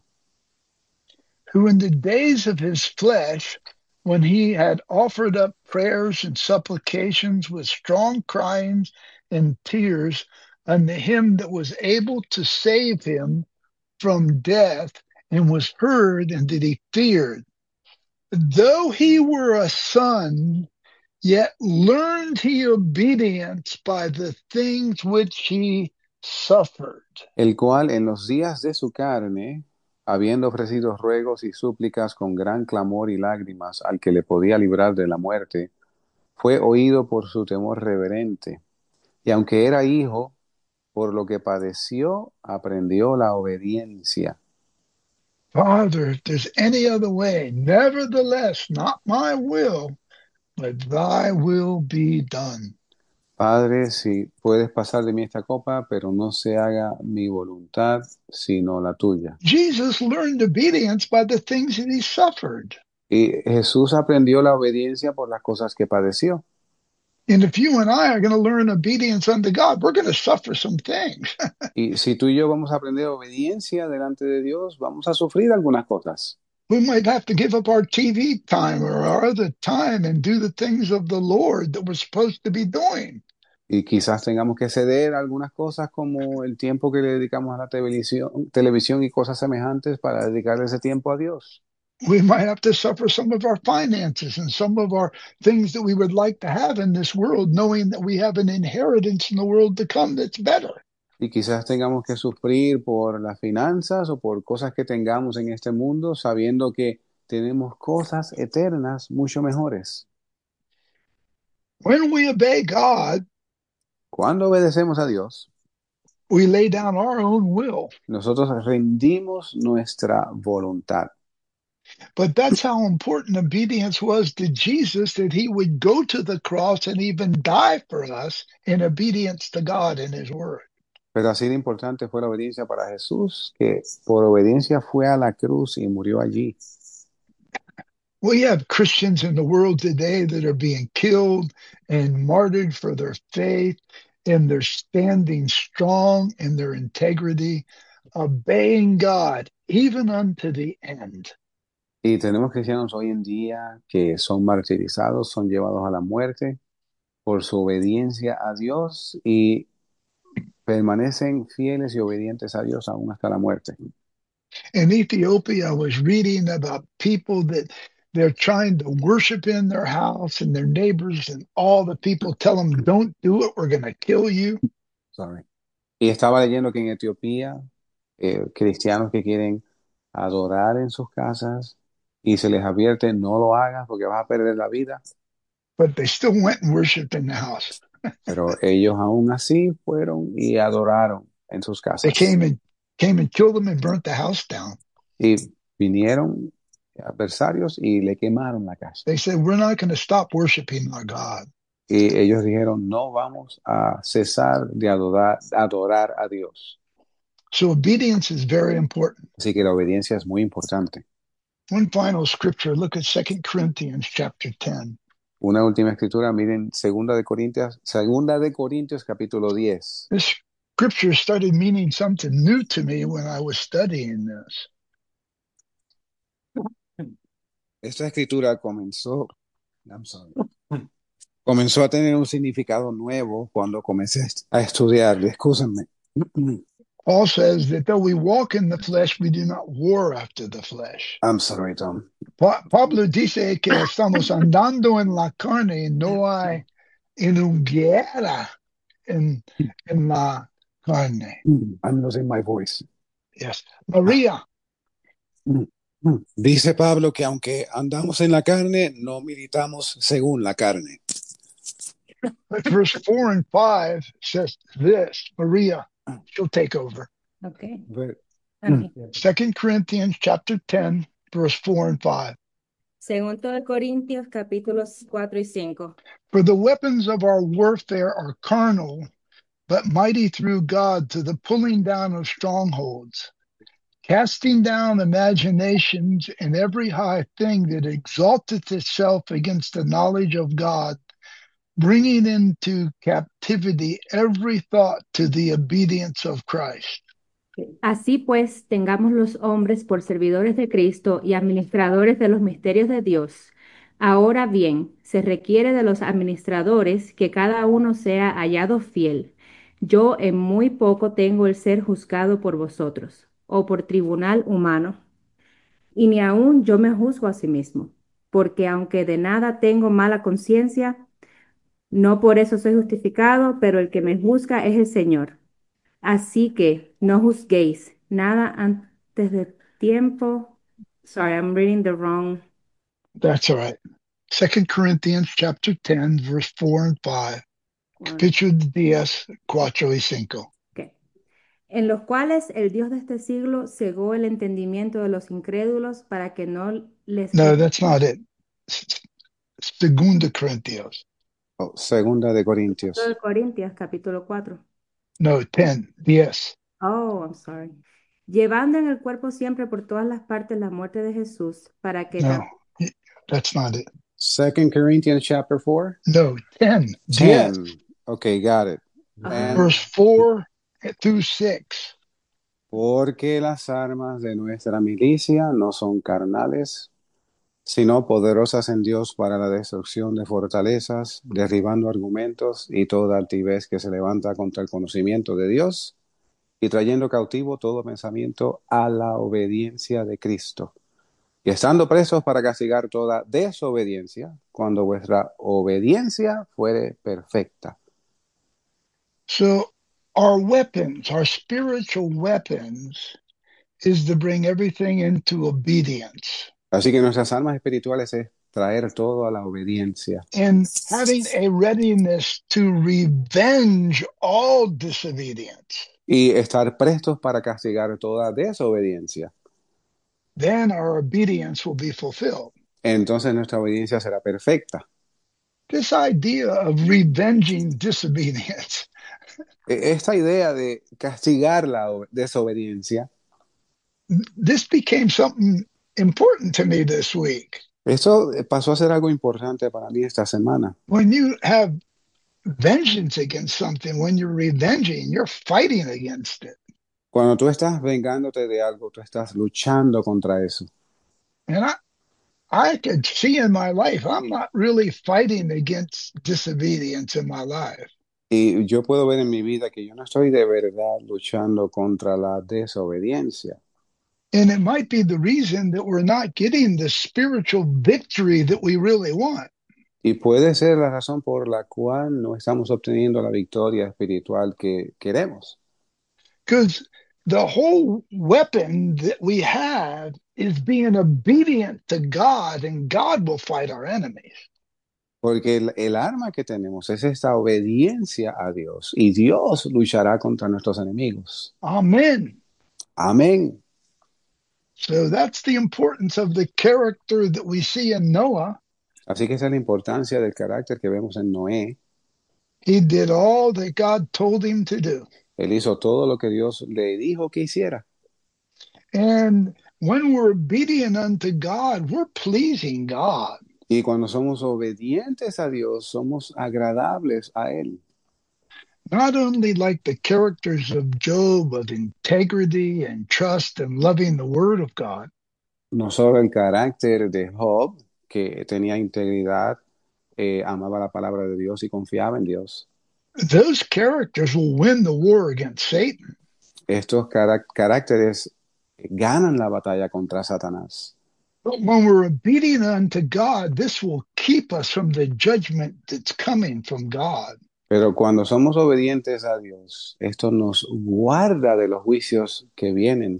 Who in the days of his flesh, when he had offered up prayers and supplications with strong cryings and tears unto him that was able to save him from death, and was heard, and that he feared. Though he were a son, Yet learned he obedience by the things which he suffered. el cual en los días de su carne, habiendo ofrecido ruegos y súplicas con gran clamor y lágrimas al que le podía librar de la muerte, fue oído por su temor reverente, y aunque era hijo, por lo que padeció, aprendió la obediencia. Father, if there's any other way, nevertheless, not my will, but thy will be done. Padre, si puedes pasar de mí esta copa, pero no se haga mi voluntad, sino la tuya. Jesus learned obedience by the things that he suffered. Y Jesús aprendió la obediencia por las cosas que padeció. And if you and I are going to learn obedience unto God, we're going to suffer some things. Y si tú y yo vamos a aprender obediencia delante de Dios, vamos a sufrir algunas cosas. We might have to give up our TV time or our other time and do the things of the Lord that we're supposed to be doing. Y quizás tengamos que ceder a algunas cosas como el tiempo que le dedicamos a la televisión y cosas semejantes para dedicarle ese tiempo a Dios. We might have to suffer some of our finances and some of our things that we would like to have in this world, knowing that we have an inheritance in the world to come that's better. Y quizás tengamos que sufrir por las finanzas o por cosas que tengamos en este mundo, sabiendo que tenemos cosas eternas mucho mejores. When we obey God, Cuando obedecemos a Dios, we lay down our own will. nosotros rendimos nuestra voluntad. But that's how important obedience was to Jesus, that he would go to the cross and even die for us in obedience to God and his word. Pero así de importante fue la obediencia para Jesús, que por obediencia fue a la cruz y murió allí. We have Christians in the world today that are being killed and martyred for their faith, and they're standing strong in their integrity, obeying God even unto the end. Y tenemos cristianos hoy en día que son martirizados, son llevados a la muerte por su obediencia a Dios y permanecen fieles y obedientes a Dios aún hasta la muerte. In Ethiopia, I was reading about people that they're trying to worship in their house and their neighbors, and all the people tell them, "Don't do it, we're going to kill you." Sorry. Y estaba leyendo que en Etiopía, cristianos que quieren adorar en sus casas y se les advierte, no lo hagas porque vas a perder la vida. But they still went and worshiped in the house. Pero ellos aún así fueron y adoraron en sus They casas. came and killed them and burnt the house down. Y vinieron adversarios y le quemaron la casa. They said, "We're not going to stop worshiping our God." Y ellos dijeron, no vamos a cesar de adorar a Dios. So obedience is very important. Así que la obediencia es muy importante. One final scripture, look at 2 Corinthians chapter 10. Una última escritura, miren, segunda de Corintios capítulo 10. This scripture started meaning something new to me when I was studying this. Esta escritura comenzó a tener un significado nuevo cuando comencé a estudiar. Excúsenme. Paul says that though we walk in the flesh, we do not war after the flesh. I'm sorry, Tom. Pablo dice que estamos andando en la carne y no hay en un guerra en la carne. I'm losing my voice. Yes. Maria, Dice Pablo que aunque andamos en la carne, no militamos según la carne. but verse 4 and 5 says this. Maria, she'll take over. Okay. Ver- Okay. 2 Corinthians chapter 10, verse 4 and 5. Segundo de Corintios capítulos 4 y 5. For the weapons of our warfare are carnal, but mighty through God to the pulling down of strongholds, casting down imaginations and every high thing that exalteth itself against the knowledge of God, bringing into captivity every thought to the obedience of Christ. Así pues, tengamos los hombres por servidores de Cristo y administradores de los misterios de Dios. Ahora bien, se requiere de los administradores que cada uno sea hallado fiel. Yo en muy poco tengo el ser juzgado por vosotros, o por tribunal humano, y ni aun yo me juzgo a sí mismo, porque aunque de nada tengo mala conciencia, No por eso soy justificado, pero el que me juzga es el Señor. Así que no juzguéis nada antes de tiempo. Sorry, I'm reading the wrong That's all right. 2 Corinthians chapter 10, verse 4 and 5. one. Capítulo 10, 4 y 5. Okay. En los cuales el Dios de este siglo cegó el entendimiento de los incrédulos para que no les No, revele. that's not it. Segunda Corinthians. Oh, segunda de Corintios. De Corintios, capítulo 4. No, 10, 10. Oh, I'm sorry. Llevando en el cuerpo siempre por todas las partes la muerte de Jesús, para que No, también. that's not it. 2 Corinthians chapter 4. No, 10, 10. 10. Okay, got it. Ajá. Verse 4 through 6. Porque las armas de nuestra milicia no son carnales, sino poderosas en Dios para la destrucción de fortalezas, derribando argumentos y toda altivez que se levanta contra el conocimiento de Dios, y trayendo cautivo todo pensamiento a la obediencia de Cristo, y estando presos para castigar toda desobediencia, cuando vuestra obediencia fuere perfecta. So our weapons, our spiritual weapons, is to bring everything into obedience. Así que nuestras armas espirituales es traer todo a la obediencia. And having a readiness to revenge all disobedience. Y estar prestos para castigar toda desobediencia. Then our obedience will be fulfilled. Entonces nuestra obediencia será perfecta. This idea of revenging disobedience, Esta idea de castigar la desobediencia, this became something important to me this week. eso pasó a ser algo importante para mí esta semana. When you have vengeance against something, when you're revenging, you're fighting against it. Cuando tú estás vengándote de algo, tú estás luchando contra eso. And I could see in my life, I'm not really fighting against disobedience in my life. Y yo puedo ver en mi vida que yo no estoy de verdad luchando contra la desobediencia. And it might be the reason that we're not getting the spiritual victory that we really want. Y puede ser la razón por la cual no estamos obteniendo la victoria espiritual que queremos. Because the whole weapon that we have is being obedient to God, and God will fight our enemies. Porque el arma que tenemos es esta obediencia a Dios y Dios luchará contra nuestros enemigos. Amen. Amén. So that's the importance of the character that we see in Noah. Así que esa es la importancia del carácter que vemos en Noé. He did all that God told him to do. Él hizo todo lo que Dios le dijo que hiciera. And when we're obedient unto God, we're pleasing God. Y cuando somos obedientes a Dios, somos agradables a Él. Not only like the characters of Job, of integrity and trust and loving the word of God, No solo el carácter de Job, que tenía integridad, amaba la palabra de Dios y confiaba en Dios. those characters will win the war against Satan. Estos caracteres ganan la batalla contra Satanás. But when we're obedient unto God, this will keep us from the judgment that's coming from God. Pero cuando somos obedientes a Dios, esto nos guarda de los juicios que vienen.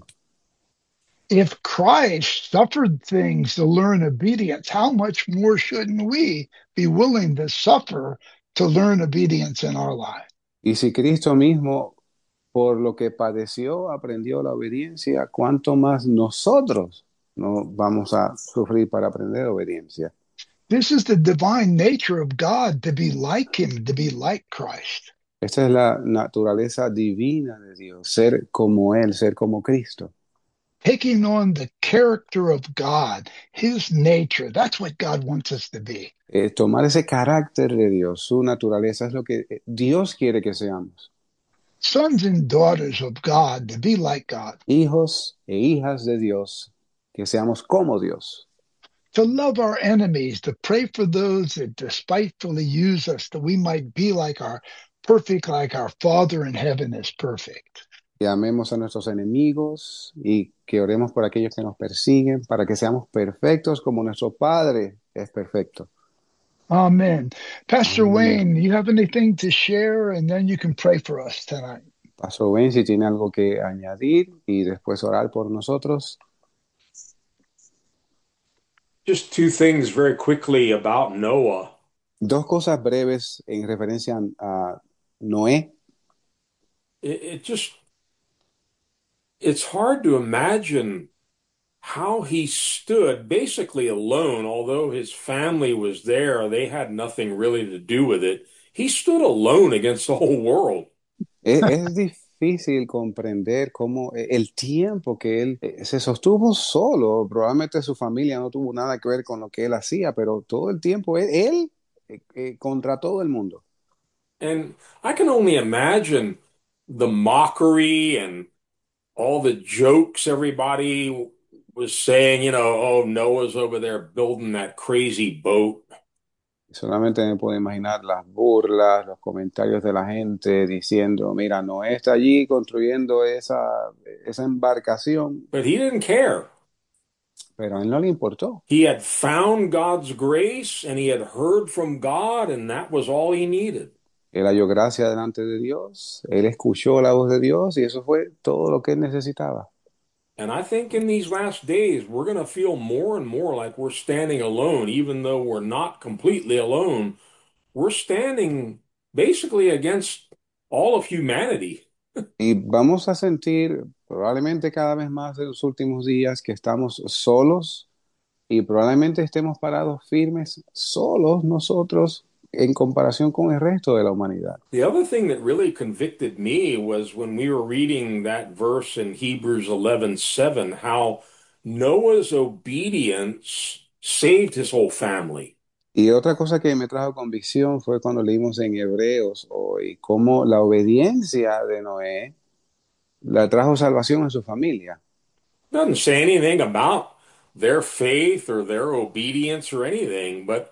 If Christ suffered things to learn obedience, how much more shouldn't we be willing to suffer to learn obedience in our life? Y si Cristo mismo, por lo que padeció, aprendió la obediencia, ¿cuánto más nosotros no vamos a sufrir para aprender obediencia? This is the divine nature of God, to be like him, to be like Christ. Esta es la naturaleza divina de Dios, ser como Él, ser como Cristo. Taking on the character of God, his nature. That's what God wants us to be. Tomar ese carácter de Dios, su naturaleza, es lo que Dios quiere que seamos. Sons and daughters of God, to be like God. Hijos e hijas de Dios, que seamos como Dios. To love our enemies, to pray for those that despitefully use us, that we might be like our Father in heaven is perfect. Que amemos a nuestros enemigos y que oremos por aquellos que nos persiguen, para que seamos perfectos como nuestro Padre es perfecto. Amen. Pastor Amén. Wayne, you have anything to share? And then you can pray for us tonight. Pastor Ben, si tiene algo que añadir y después orar por nosotros. Just two things very quickly about Noah. Dos cosas breves en referencia a Noé. It's hard to imagine how he stood basically alone, although his family was there, they had nothing really to do with it. He stood alone against the whole world. Es difícil comprender cómo el tiempo que él se sostuvo solo, probablemente su familia no tuvo nada que ver con lo que él hacía, pero todo el tiempo él contra todo el mundo. And I can only imagine the mockery and all the jokes everybody was saying, oh, Noah's over there building that crazy boat. Solamente me puedo imaginar las burlas, los comentarios de la gente diciendo, mira, Noé está allí construyendo esa embarcación, But he didn't care. pero a él no le importó. He had found God's grace and he had heard from God, and that was all he needed. Él halló gracia delante de Dios, él escuchó la voz de Dios y eso fue todo lo que él necesitaba. And I think in these last days, we're going to feel more and more like we're standing alone, even though we're not completely alone. We're standing basically against all of humanity. Y vamos a sentir probablemente cada vez más en los últimos días que estamos solos y probablemente estemos parados firmes solos nosotros en comparación con el resto de la humanidad. The other thing that really convicted me was when we were reading that verse in Hebrews 11:7, how Noah's obedience saved his whole family. Y otra cosa que me trajo convicción fue cuando leímos en Hebreos hoy cómo la obediencia de Noé la trajo salvación a su familia. It doesn't say anything about their faith or their obedience or anything, but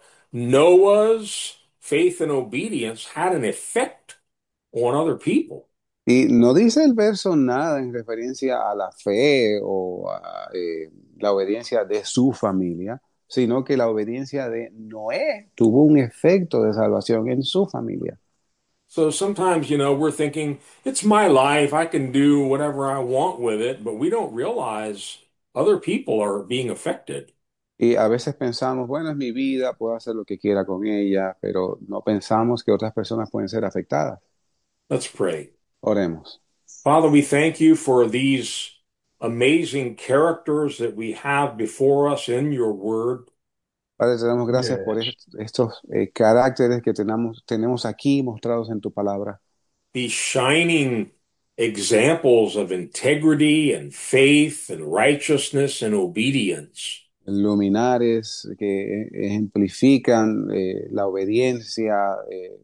Noah's faith and obedience had an effect on other people. Y no dice el verso nada en referencia a la fe o a la obediencia de su familia, sino que la obediencia de Noé tuvo un efecto de salvación en su familia. So sometimes, we're thinking, it's my life, I can do whatever I want with it, but we don't realize other people are being affected. Y a veces pensamos, bueno, es mi vida, puedo hacer lo que quiera con ella, pero no pensamos que otras personas pueden ser afectadas. Let's pray. Oremos. Father, we thank you for these amazing characters that we have before us in your word. Padre, te damos gracias por estos caracteres que tenemos aquí mostrados en tu palabra. These shining examples of integrity and faith and righteousness and obedience. Luminares que ejemplifican la obediencia,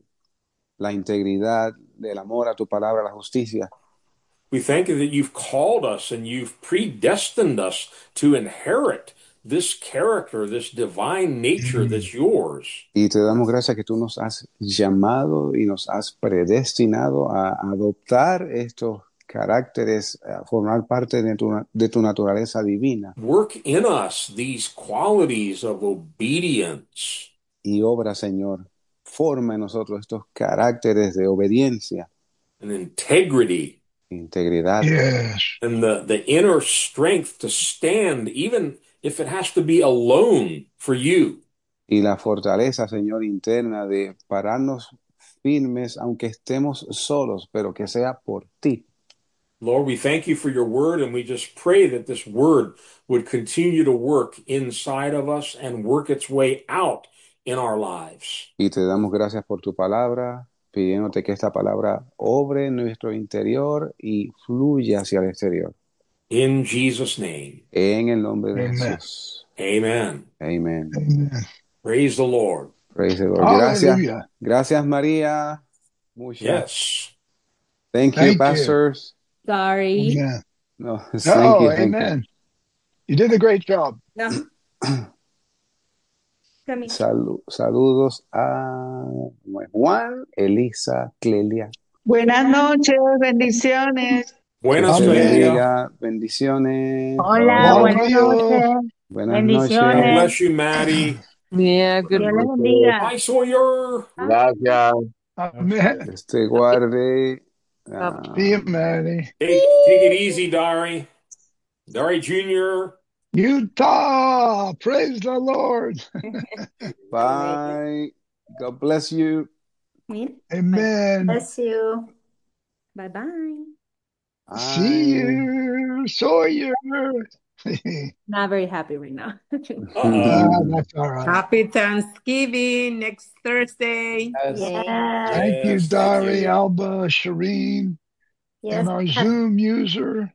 la integridad, el amor a tu palabra, la justicia. We thank you that you've called us and you've predestined us to inherit this character, this divine nature that's yours. Y te damos gracias que tú nos has llamado y nos has predestinado a adoptar estos caracteres, a formar parte de tu naturaleza divina. Work in us these qualities of obedience. Y obra, Señor, forma en nosotros estos caracteres de obediencia, and integrity, integridad, and the inner strength to stand, even if it has to be alone for you. Y la fortaleza, Señor, interna de pararnos firmes, aunque estemos solos, pero que sea por ti. Lord, we thank you for your word, and we just pray that this word would continue to work inside of us and work its way out in our lives. Y te damos gracias por tu palabra, pidiéndote que esta palabra obre en nuestro interior y fluya hacia el exterior. In Jesus' name. En el nombre de Jesús. Amen. Amen. Praise the Lord. Praise the Lord. Gracias. Gracias, María. Muchas. Yes. Thank you, pastors. Sorry. Yeah. No, thank you. Thank amen. You did a great job. No. Saludos a Juan, Elisa, Clelia. Buenas noches, bendiciones. Buenas noches. Bendiciones. Hola, buenas noches. Buenas bendiciones. noches. God bless you, Maddie. Yeah, good Dios les morning. bendiga. Bye, Sawyer. Gracias. Amen. Guarde. See you, Maddie. Take it easy, Dari. Dari Jr. Utah, praise the Lord. Bye. God bless you. Mira, Amen. Bless you. bye-bye. See Bye. you, Sawyer. Not very happy right now. Uh-oh. That's all right. Happy Thanksgiving next Thursday. Yes. Thank you, Yes, thank Dari, you. Alba, Shireen, Yes. and our Zoom user.